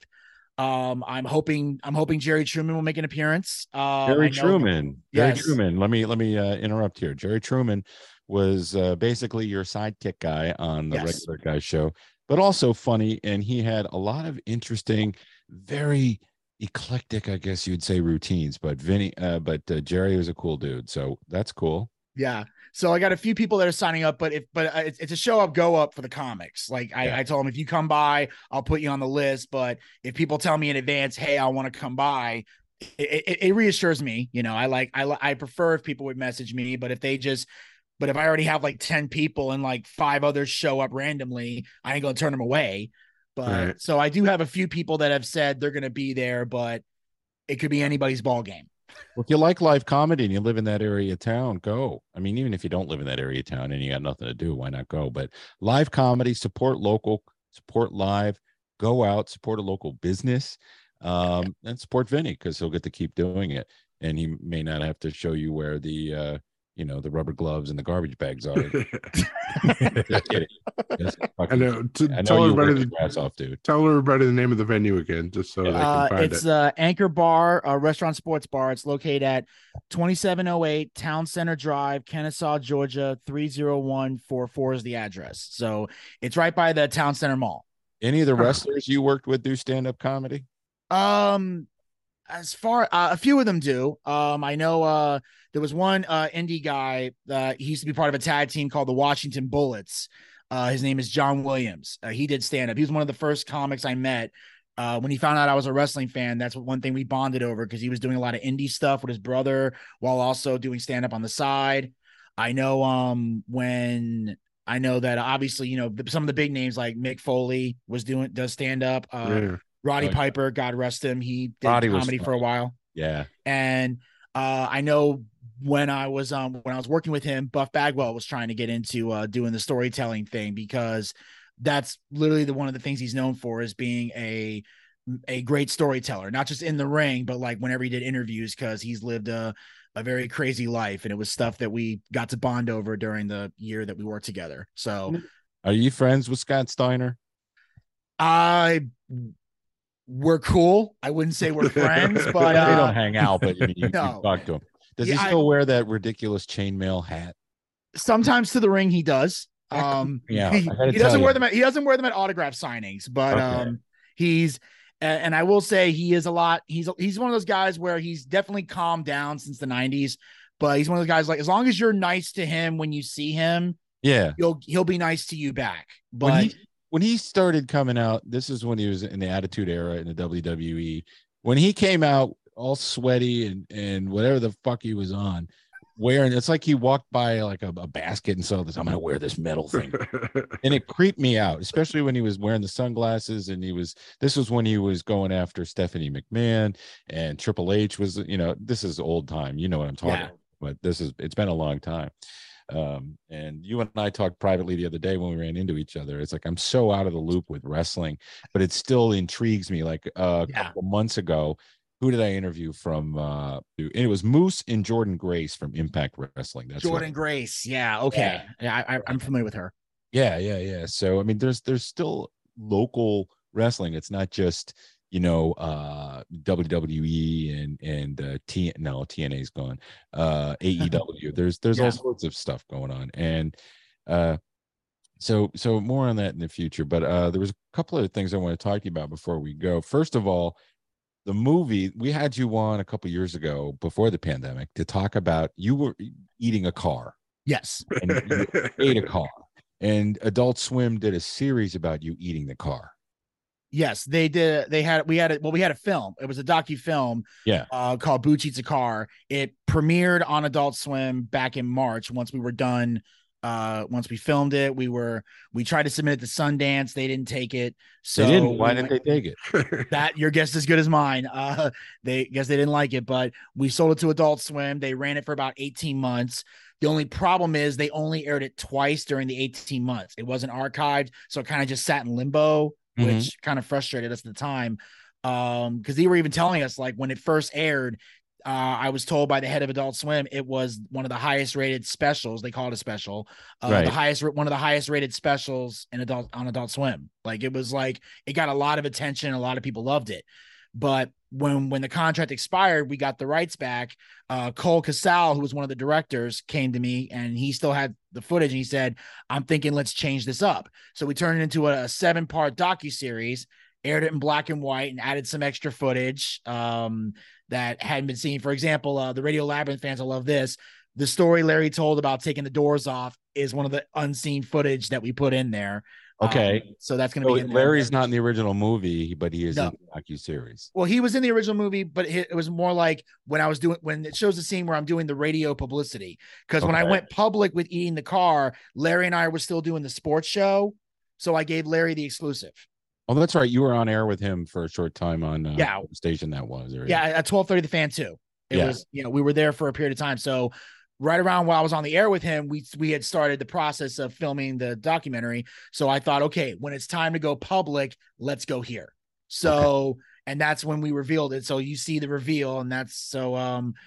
Um, I'm hoping I'm hoping Jerry Truman will make an appearance. Um, Jerry Truman, Jerry yes. Truman. Let me let me uh, interrupt here. Jerry Truman was uh, basically your sidekick guy on the Yes. regular guy show, but also funny, and he had a lot of interesting, very eclectic, I guess you'd say, routines. But Vinny, uh, but uh, Jerry was a cool dude, so that's cool. Yeah. So I got a few people that are signing up, but if but it's, it's a show up, go up for the comics. Like I, Yeah. I told them, if you come by, I'll put you on the list. But if people tell me in advance, hey, I want to come by, it, it, it reassures me. You know, I like I I prefer if people would message me, but if they just but if I already have like ten people and like five others show up randomly, I ain't gonna turn them away. But Right. so I do have a few people that have said they're gonna be there, but it could be anybody's ball game. Well, if you like live comedy and you live in that area of town, go. I mean, even if you don't live in that area of town and you got nothing to do, why not go? But live comedy, support local, support live, go out, support a local business, um, and support Vinny because he'll get to keep doing it. And he may not have to show you where the uh, you know, the rubber gloves and the garbage bags are. Just kidding. Just I know. T- I know tell you everybody work the your ass off, dude. Tell everybody the name of the venue again, just so they Uh, can find it's it. uh, Anchor Bar, a restaurant sports bar. It's located at twenty-seven oh eight Town Center Drive, Kennesaw, Georgia. three oh one four four is the address. So it's right by the Town Center Mall. Any of the wrestlers you worked with do stand-up comedy? Um, as far uh, a few of them do. Um, I know uh there was one uh indie guy uh he used to be part of a tag team called the Washington Bullets. Uh, his name is John Williams. Uh, he did stand up. He was one of the first comics I met. Uh, when he found out I was a wrestling fan, that's one thing we bonded over because he was doing a lot of indie stuff with his brother while also doing stand up on the side. I know um when I know that obviously you know the, some of the big names like Mick Foley was doing does stand up. Uh, Yeah. Roddy Oh, yeah. Piper, God rest him, he did Roddy was comedy for a funny. while. Yeah. And uh, I know when I was um when I was working with him, Buff Bagwell was trying to get into uh, doing the storytelling thing because that's literally the one of the things he's known for is being a a great storyteller, not just in the ring, but like whenever he did interviews, because he's lived a a very crazy life, and it was stuff that we got to bond over during the year that we worked together. So, Are you friends with Scott Steiner? I. We're cool. I wouldn't say we're friends, but uh, they don't hang out, but you, you, no. you talk to him. Does Yeah, he still wear that ridiculous chainmail hat? sometimes to the ring he does. Um, Yeah, he, I gotta he doesn't tell wear you. them. At, he doesn't wear them at autograph signings, but Okay. um, he's and I will say he is a lot. He's he's one of those guys where he's definitely calmed down since the nineties, but he's one of those guys like as long as you're nice to him when you see him, Yeah. he'll he'll be nice to you back. But When he when he started coming out, this is when he was in the Attitude Era in the W W E. When he came out all sweaty and and whatever the fuck he was on, wearing it's like he walked by like a, a basket and saw this. I'm gonna wear this metal thing, and it creeped me out, especially when he was wearing the sunglasses and he was. This was when he was going after Stephanie McMahon and Triple H was. You know, this is old time. You know what I'm talking Yeah. about. But this is it's been a long time. Um, and you and I talked privately the other day when we ran into each other. It's like I'm so out of the loop with wrestling, but it still intrigues me. Like uh, a Yeah. couple months ago, who did I interview from? Uh, and it was Moose and Jordan Grace from Impact Wrestling. That's Jordan what, Grace, yeah, okay, yeah, I, I, I'm familiar with her. yeah, yeah, yeah. So I mean, there's there's still local wrestling. It's not just you know uh W W E and and uh, T no T N A's gone. Uh, A E W. There's there's Yeah. all sorts of stuff going on, and uh, so so more on that in the future. But uh, there was a couple of things I want to talk to you about before we go. First of all, the movie we had you on a couple years ago before the pandemic to talk about you were eating a car Yes, and you ate a car, and Adult Swim did a series about you eating the car. yes, they did. They had we had a well, we had a film. It was a docu film. Yeah. Uh, called Booch Eats a Car. It premiered on Adult Swim back in March. Once we were done, uh, once we filmed it, we were we tried to submit it to Sundance. They didn't take it. So They didn't. Why we didn't went- they take it? that your guess is as good as mine. Uh, they guess they didn't like it, but we sold it to Adult Swim. They ran it for about eighteen months. The only problem is they only aired it twice during the eighteen months. It wasn't archived, so it kind of just sat in limbo, Mhm. which kind of frustrated us at the time. Um, because they were even telling us like when it first aired, uh, I was told by the head of Adult Swim it was one of the highest rated specials. They call it a special, uh, Right. the highest one of the highest rated specials in adult on Adult Swim. Like it was like it got a lot of attention. A lot of people loved it. But when when the contract expired, we got the rights back. Uh, Cole Casal, who was one of the directors, came to me and he still had the footage. And he said, "I'm thinking let's change this up." So we turned it into a, a seven part docuseries, aired it in black and white, and added some extra footage um, that hadn't been seen. For example, uh, the Radio Labyrinth fans will love this. The story Larry told about taking the doors off is one of the unseen footage that we put in there. Okay. Um, so that's going to So be in there. Larry's not in the original movie, but he is No. in the docu-series. Well, he was in the original movie, but it it was more like when I was doing when it shows the scene where I'm doing the radio publicity. Because when I Okay. went public with eating the car, Larry and I were still doing the sports show, so I gave Larry the exclusive. Oh, that's right. You were on air with him for a short time on uh, Yeah. what station that was. Or, Yeah, at twelve thirty, the Fan too. It Yeah. was you know we were there for a period of time. So right around while I was on the air with him, we we had started the process of filming the documentary. So I thought, okay, when it's time to go public, let's go here. So and that's when we revealed it. So you see the reveal, and that's so um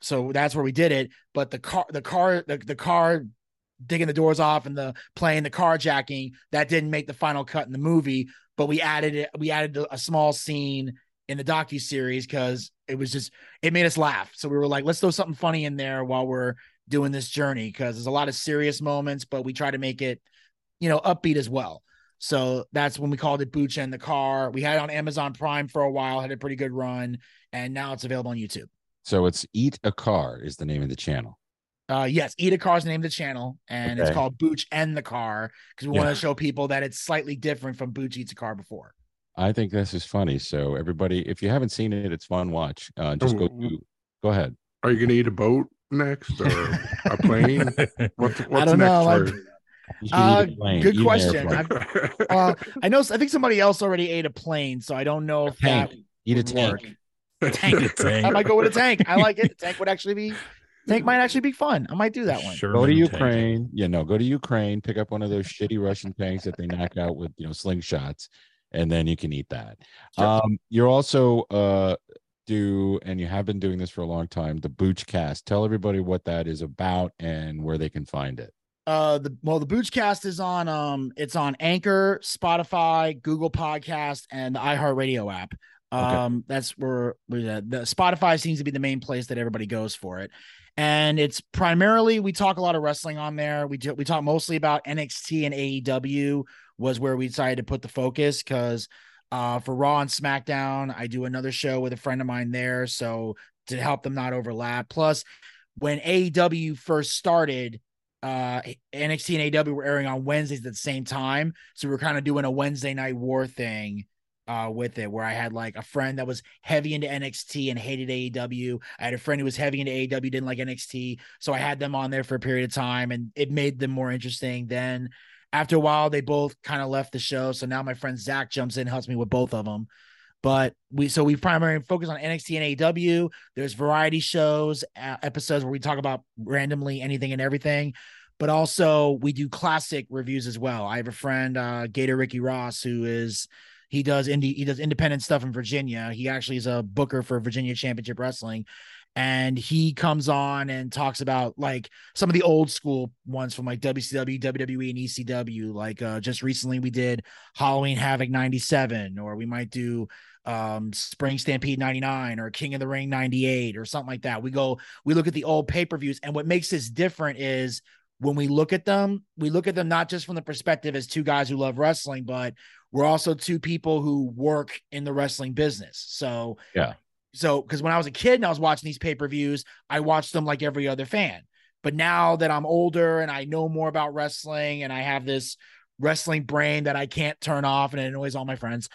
so that's where we did it. But the car, the car, the, the car digging the doors off and the playing the carjacking, that didn't make the final cut in the movie, but we added it. We added a small scene in the docuseries because it was just, it made us laugh. So we were like, let's throw something funny in there while we're doing this journey, because there's a lot of serious moments, but we try to make it, you know, upbeat as well. So that's when we called it Booch and the Car. We had it on Amazon Prime for a while, had a pretty good run, and now it's available on YouTube. So it's Eat a Car is the name of the channel. Uh, yes, Eat a Car is the name of the channel, and okay. It's called Booch and the Car because we yeah. want to show people that it's slightly different from Booch Eats a Car before. I think this is funny. So everybody, if you haven't seen it, it's fun watch. Uh, just go to, go ahead. Are you going to eat a boat next or a plane? What's, what's I don't next know. for Uh, good eat question. uh, I know. I think somebody else already ate a plane, so I don't know if tank. that eat a tank. Tank. a tank. I might go with a tank. I like it. A tank would actually be. Tank might actually be fun. I might do that one. Sherman go to Ukraine. Tank. Yeah, no. Go to Ukraine. Pick up one of those shitty Russian tanks that they knock out with you know slingshots, and then you can eat that. Sure. Um, you're also uh do, and you have been doing this for a long time. The Boochcast. Tell everybody what that is about and where they can find it. Uh, the well, the Boochcast is on um, it's on Anchor, Spotify, Google Podcast, and the iHeartRadio app. Um, okay. That's where, where the, the Spotify seems to be the main place that everybody goes for it, and it's primarily we talk a lot of wrestling on there. We do, we talk mostly about N X T and A E W was where we decided to put the focus because uh, for Raw and SmackDown, I do another show with a friend of mine there, so to help them not overlap. Plus, when A E W first started. Uh, N X T and A E W were airing on Wednesdays at the same time. So we were kind of doing a Wednesday night war thing uh, with it, where I had like a friend that was heavy into N X T and hated A E W. I had a friend who was heavy into A E W, didn't like N X T. So I had them on there for a period of time and it made them more interesting. Then after a while, they both kind of left the show. So now my friend Zach jumps in, helps me with both of them. But we, so we primarily focus on N X T and A E W. There's variety shows, uh, episodes where we talk about randomly anything and everything. But also we do classic reviews as well. I have a friend, uh, Gator Ricky Ross, who is, he does indie, he does independent stuff in Virginia. He actually is a booker for Virginia Championship Wrestling. And he comes on and talks about like some of the old school ones from like W C W, W W E, and E C W. Like uh, just recently we did Halloween Havoc ninety-seven, or we might do um Spring Stampede ninety-nine or King of the Ring ninety-eight or something like that. We go, we look at the old pay-per-views, and what makes this different is when we look at them, we look at them not just from the perspective as two guys who love wrestling, but we're also two people who work in the wrestling business. So yeah. So, because when I was a kid and I was watching these pay-per-views, I watched them like every other fan. But now that I'm older and I know more about wrestling and I have this wrestling brain that I can't turn off and it annoys all my friends,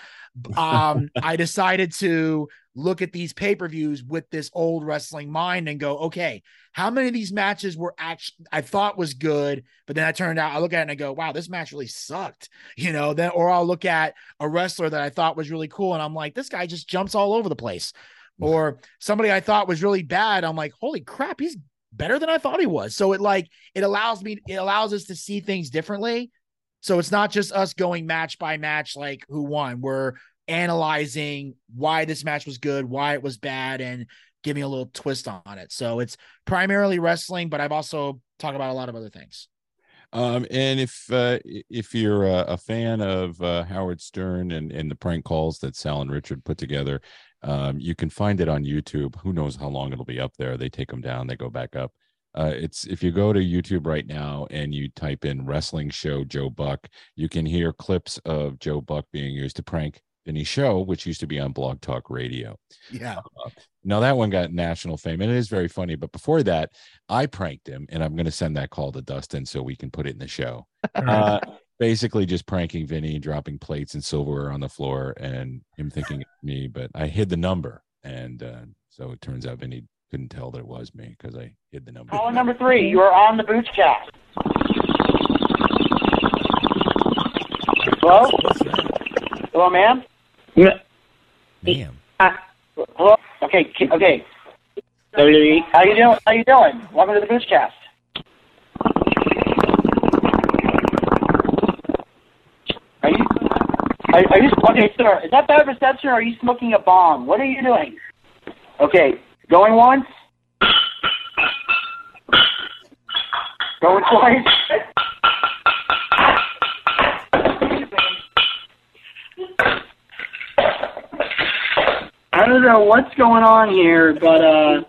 um, I decided to look at these pay-per-views with this old wrestling mind and go, okay, how many of these matches were actually I thought was good, but then I turned out, I look at it and I go, wow, this match really sucked, you know, then, or I'll look at a wrestler that I thought was really cool and I'm like, this guy just jumps all over the place. Or somebody I thought was really bad. I'm like, holy crap, he's better than I thought he was. So it like, it allows me, it allows us to see things differently. So it's not just us going match by match, like who won. We're analyzing why this match was good, why it was bad, and giving a little twist on it. So it's primarily wrestling, but I've also talked about a lot of other things. Um, and if uh, if you're a, a fan of uh, Howard Stern and, and the prank calls that Sal and Richard put together, um, you can find it on YouTube. Who knows how long it'll be up there? They take them down, they go back up. Uh, it's if you go to YouTube right now and you type in wrestling show Joe Buck, you can hear clips of Joe Buck being used to prank Vinny Show, which used to be on Blog Talk Radio. Yeah. Uh, now that one got national fame, and it is very funny. But before that, I pranked him, and I'm going to send that call to Dustin so we can put it in the show. Uh, basically, just pranking Vinny, dropping plates and silverware on the floor, and him thinking it's me. But I hid the number, and uh, so it turns out Vinny couldn't tell that it was me because I hid the number. Caller number three, you are on the Boochcast. Hello? Hello, ma'am? Ma'am. Uh, hello? Okay, okay. How you doing? How you doing? Welcome to the Boochcast. Are you, are, are you, okay, sir, is that bad reception or are you smoking a bomb? What are you doing? Okay, going once? Going twice. I don't know what's going on here, but uh,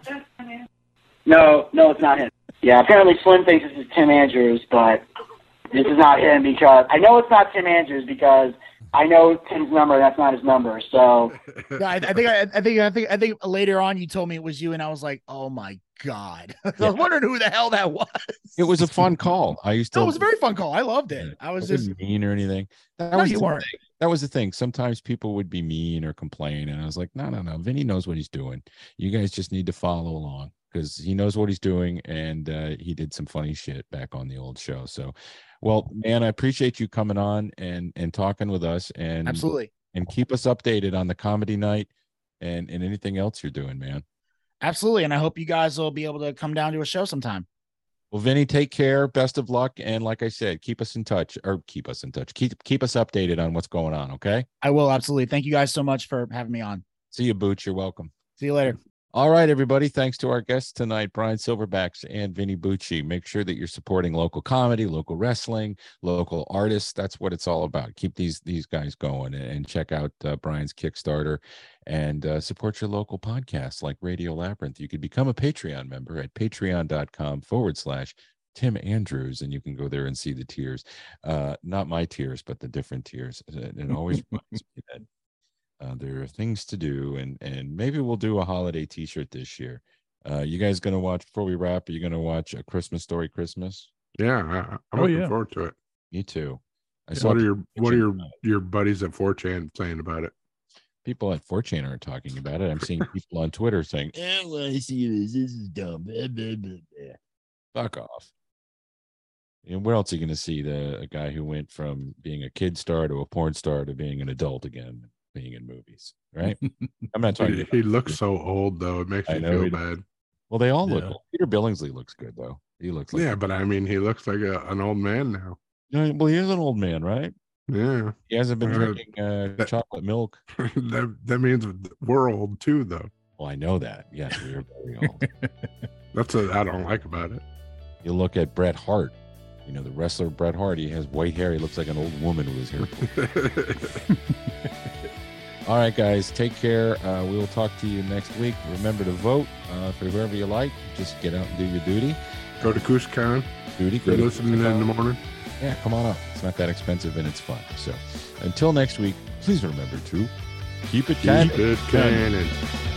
no, no, it's not him. Yeah, apparently Slim thinks this is Tim Andrews, but this is not him because I know it's not Tim Andrews because I know Tim's number. That's not his number. So yeah, I, I think I, I think I think I think later on you told me it was you, and I was like, oh my god, I was wondering who the hell that was. It was a fun call. I used to. No, it was a very fun call. I loved it. I was I just mean or anything. That no, was you the weren't. thing. That was the thing. Sometimes people would be mean or complain, and I was like, no, no, no. Vinny knows what he's doing. You guys just need to follow along because he knows what he's doing, and uh, he did some funny shit back on the old show. So, well, man, I appreciate you coming on and and talking with us, and absolutely, and keep us updated on the comedy night and and anything else you're doing, man. Absolutely, and I hope you guys will be able to come down to a show sometime. Well, Vinny, take care. Best of luck, and like I said, keep us in touch, or keep us in touch. Keep keep us updated on what's going on. Okay. I will, absolutely. Thank you guys so much for having me on. See you, Booch. You're welcome. See you later. All right, everybody. Thanks to our guests tonight, Brian Silverbacks and Vinny Bucci. Make sure that you're supporting local comedy, local wrestling, local artists. That's what it's all about. Keep these these guys going, and check out uh, Brian's Kickstarter, and uh, support your local podcasts like Radio Labyrinth. You could become a Patreon member at patreon.com forward slash Tim Andrews, and you can go there and see the tiers. Uh, not my tiers, but the different tiers. It always reminds me that Uh, there are things to do, and and maybe we'll do a holiday T-shirt this year. Uh, you guys gonna watch before we wrap? Are you gonna watch A Christmas Story Christmas? Yeah, I, I'm oh, looking yeah. forward to it. Me too. I What saw are your What are your your buddies at four chan saying about it? people at four chan aren't talking about it. I'm seeing people on Twitter saying, "Eh, well, I see this. This is dumb." Blah, blah, blah, blah. Fuck off. And where else are you gonna see the a guy who went from being a kid star to a porn star to being an adult again? Being in movies, right? I'm not talking. He, about he looks so old, though. It makes me I know feel he- bad. Well, they all look. Yeah. Old. Peter Billingsley looks good, though. He looks like. Yeah, but I mean, he looks like a, an old man now. Yeah, well, he is an old man, right? Yeah, He hasn't been Uh, drinking uh, that- chocolate milk. that that means we're old too, though. Well, I know that. Yes, we are very old. That's what I don't like about it. You look at Bret Hart. You know, the wrestler Bret Hart. He has white hair. He looks like an old woman with his hair. All right, guys, take care. Uh, we will talk to you next week. Remember to vote uh, for whoever you like. Just get out and do your duty. Go to KooshCon. Duty. Go to listening in the morning. Yeah, come on up. It's not that expensive and it's fun. So until next week, please remember to keep it Keep canon. it canon.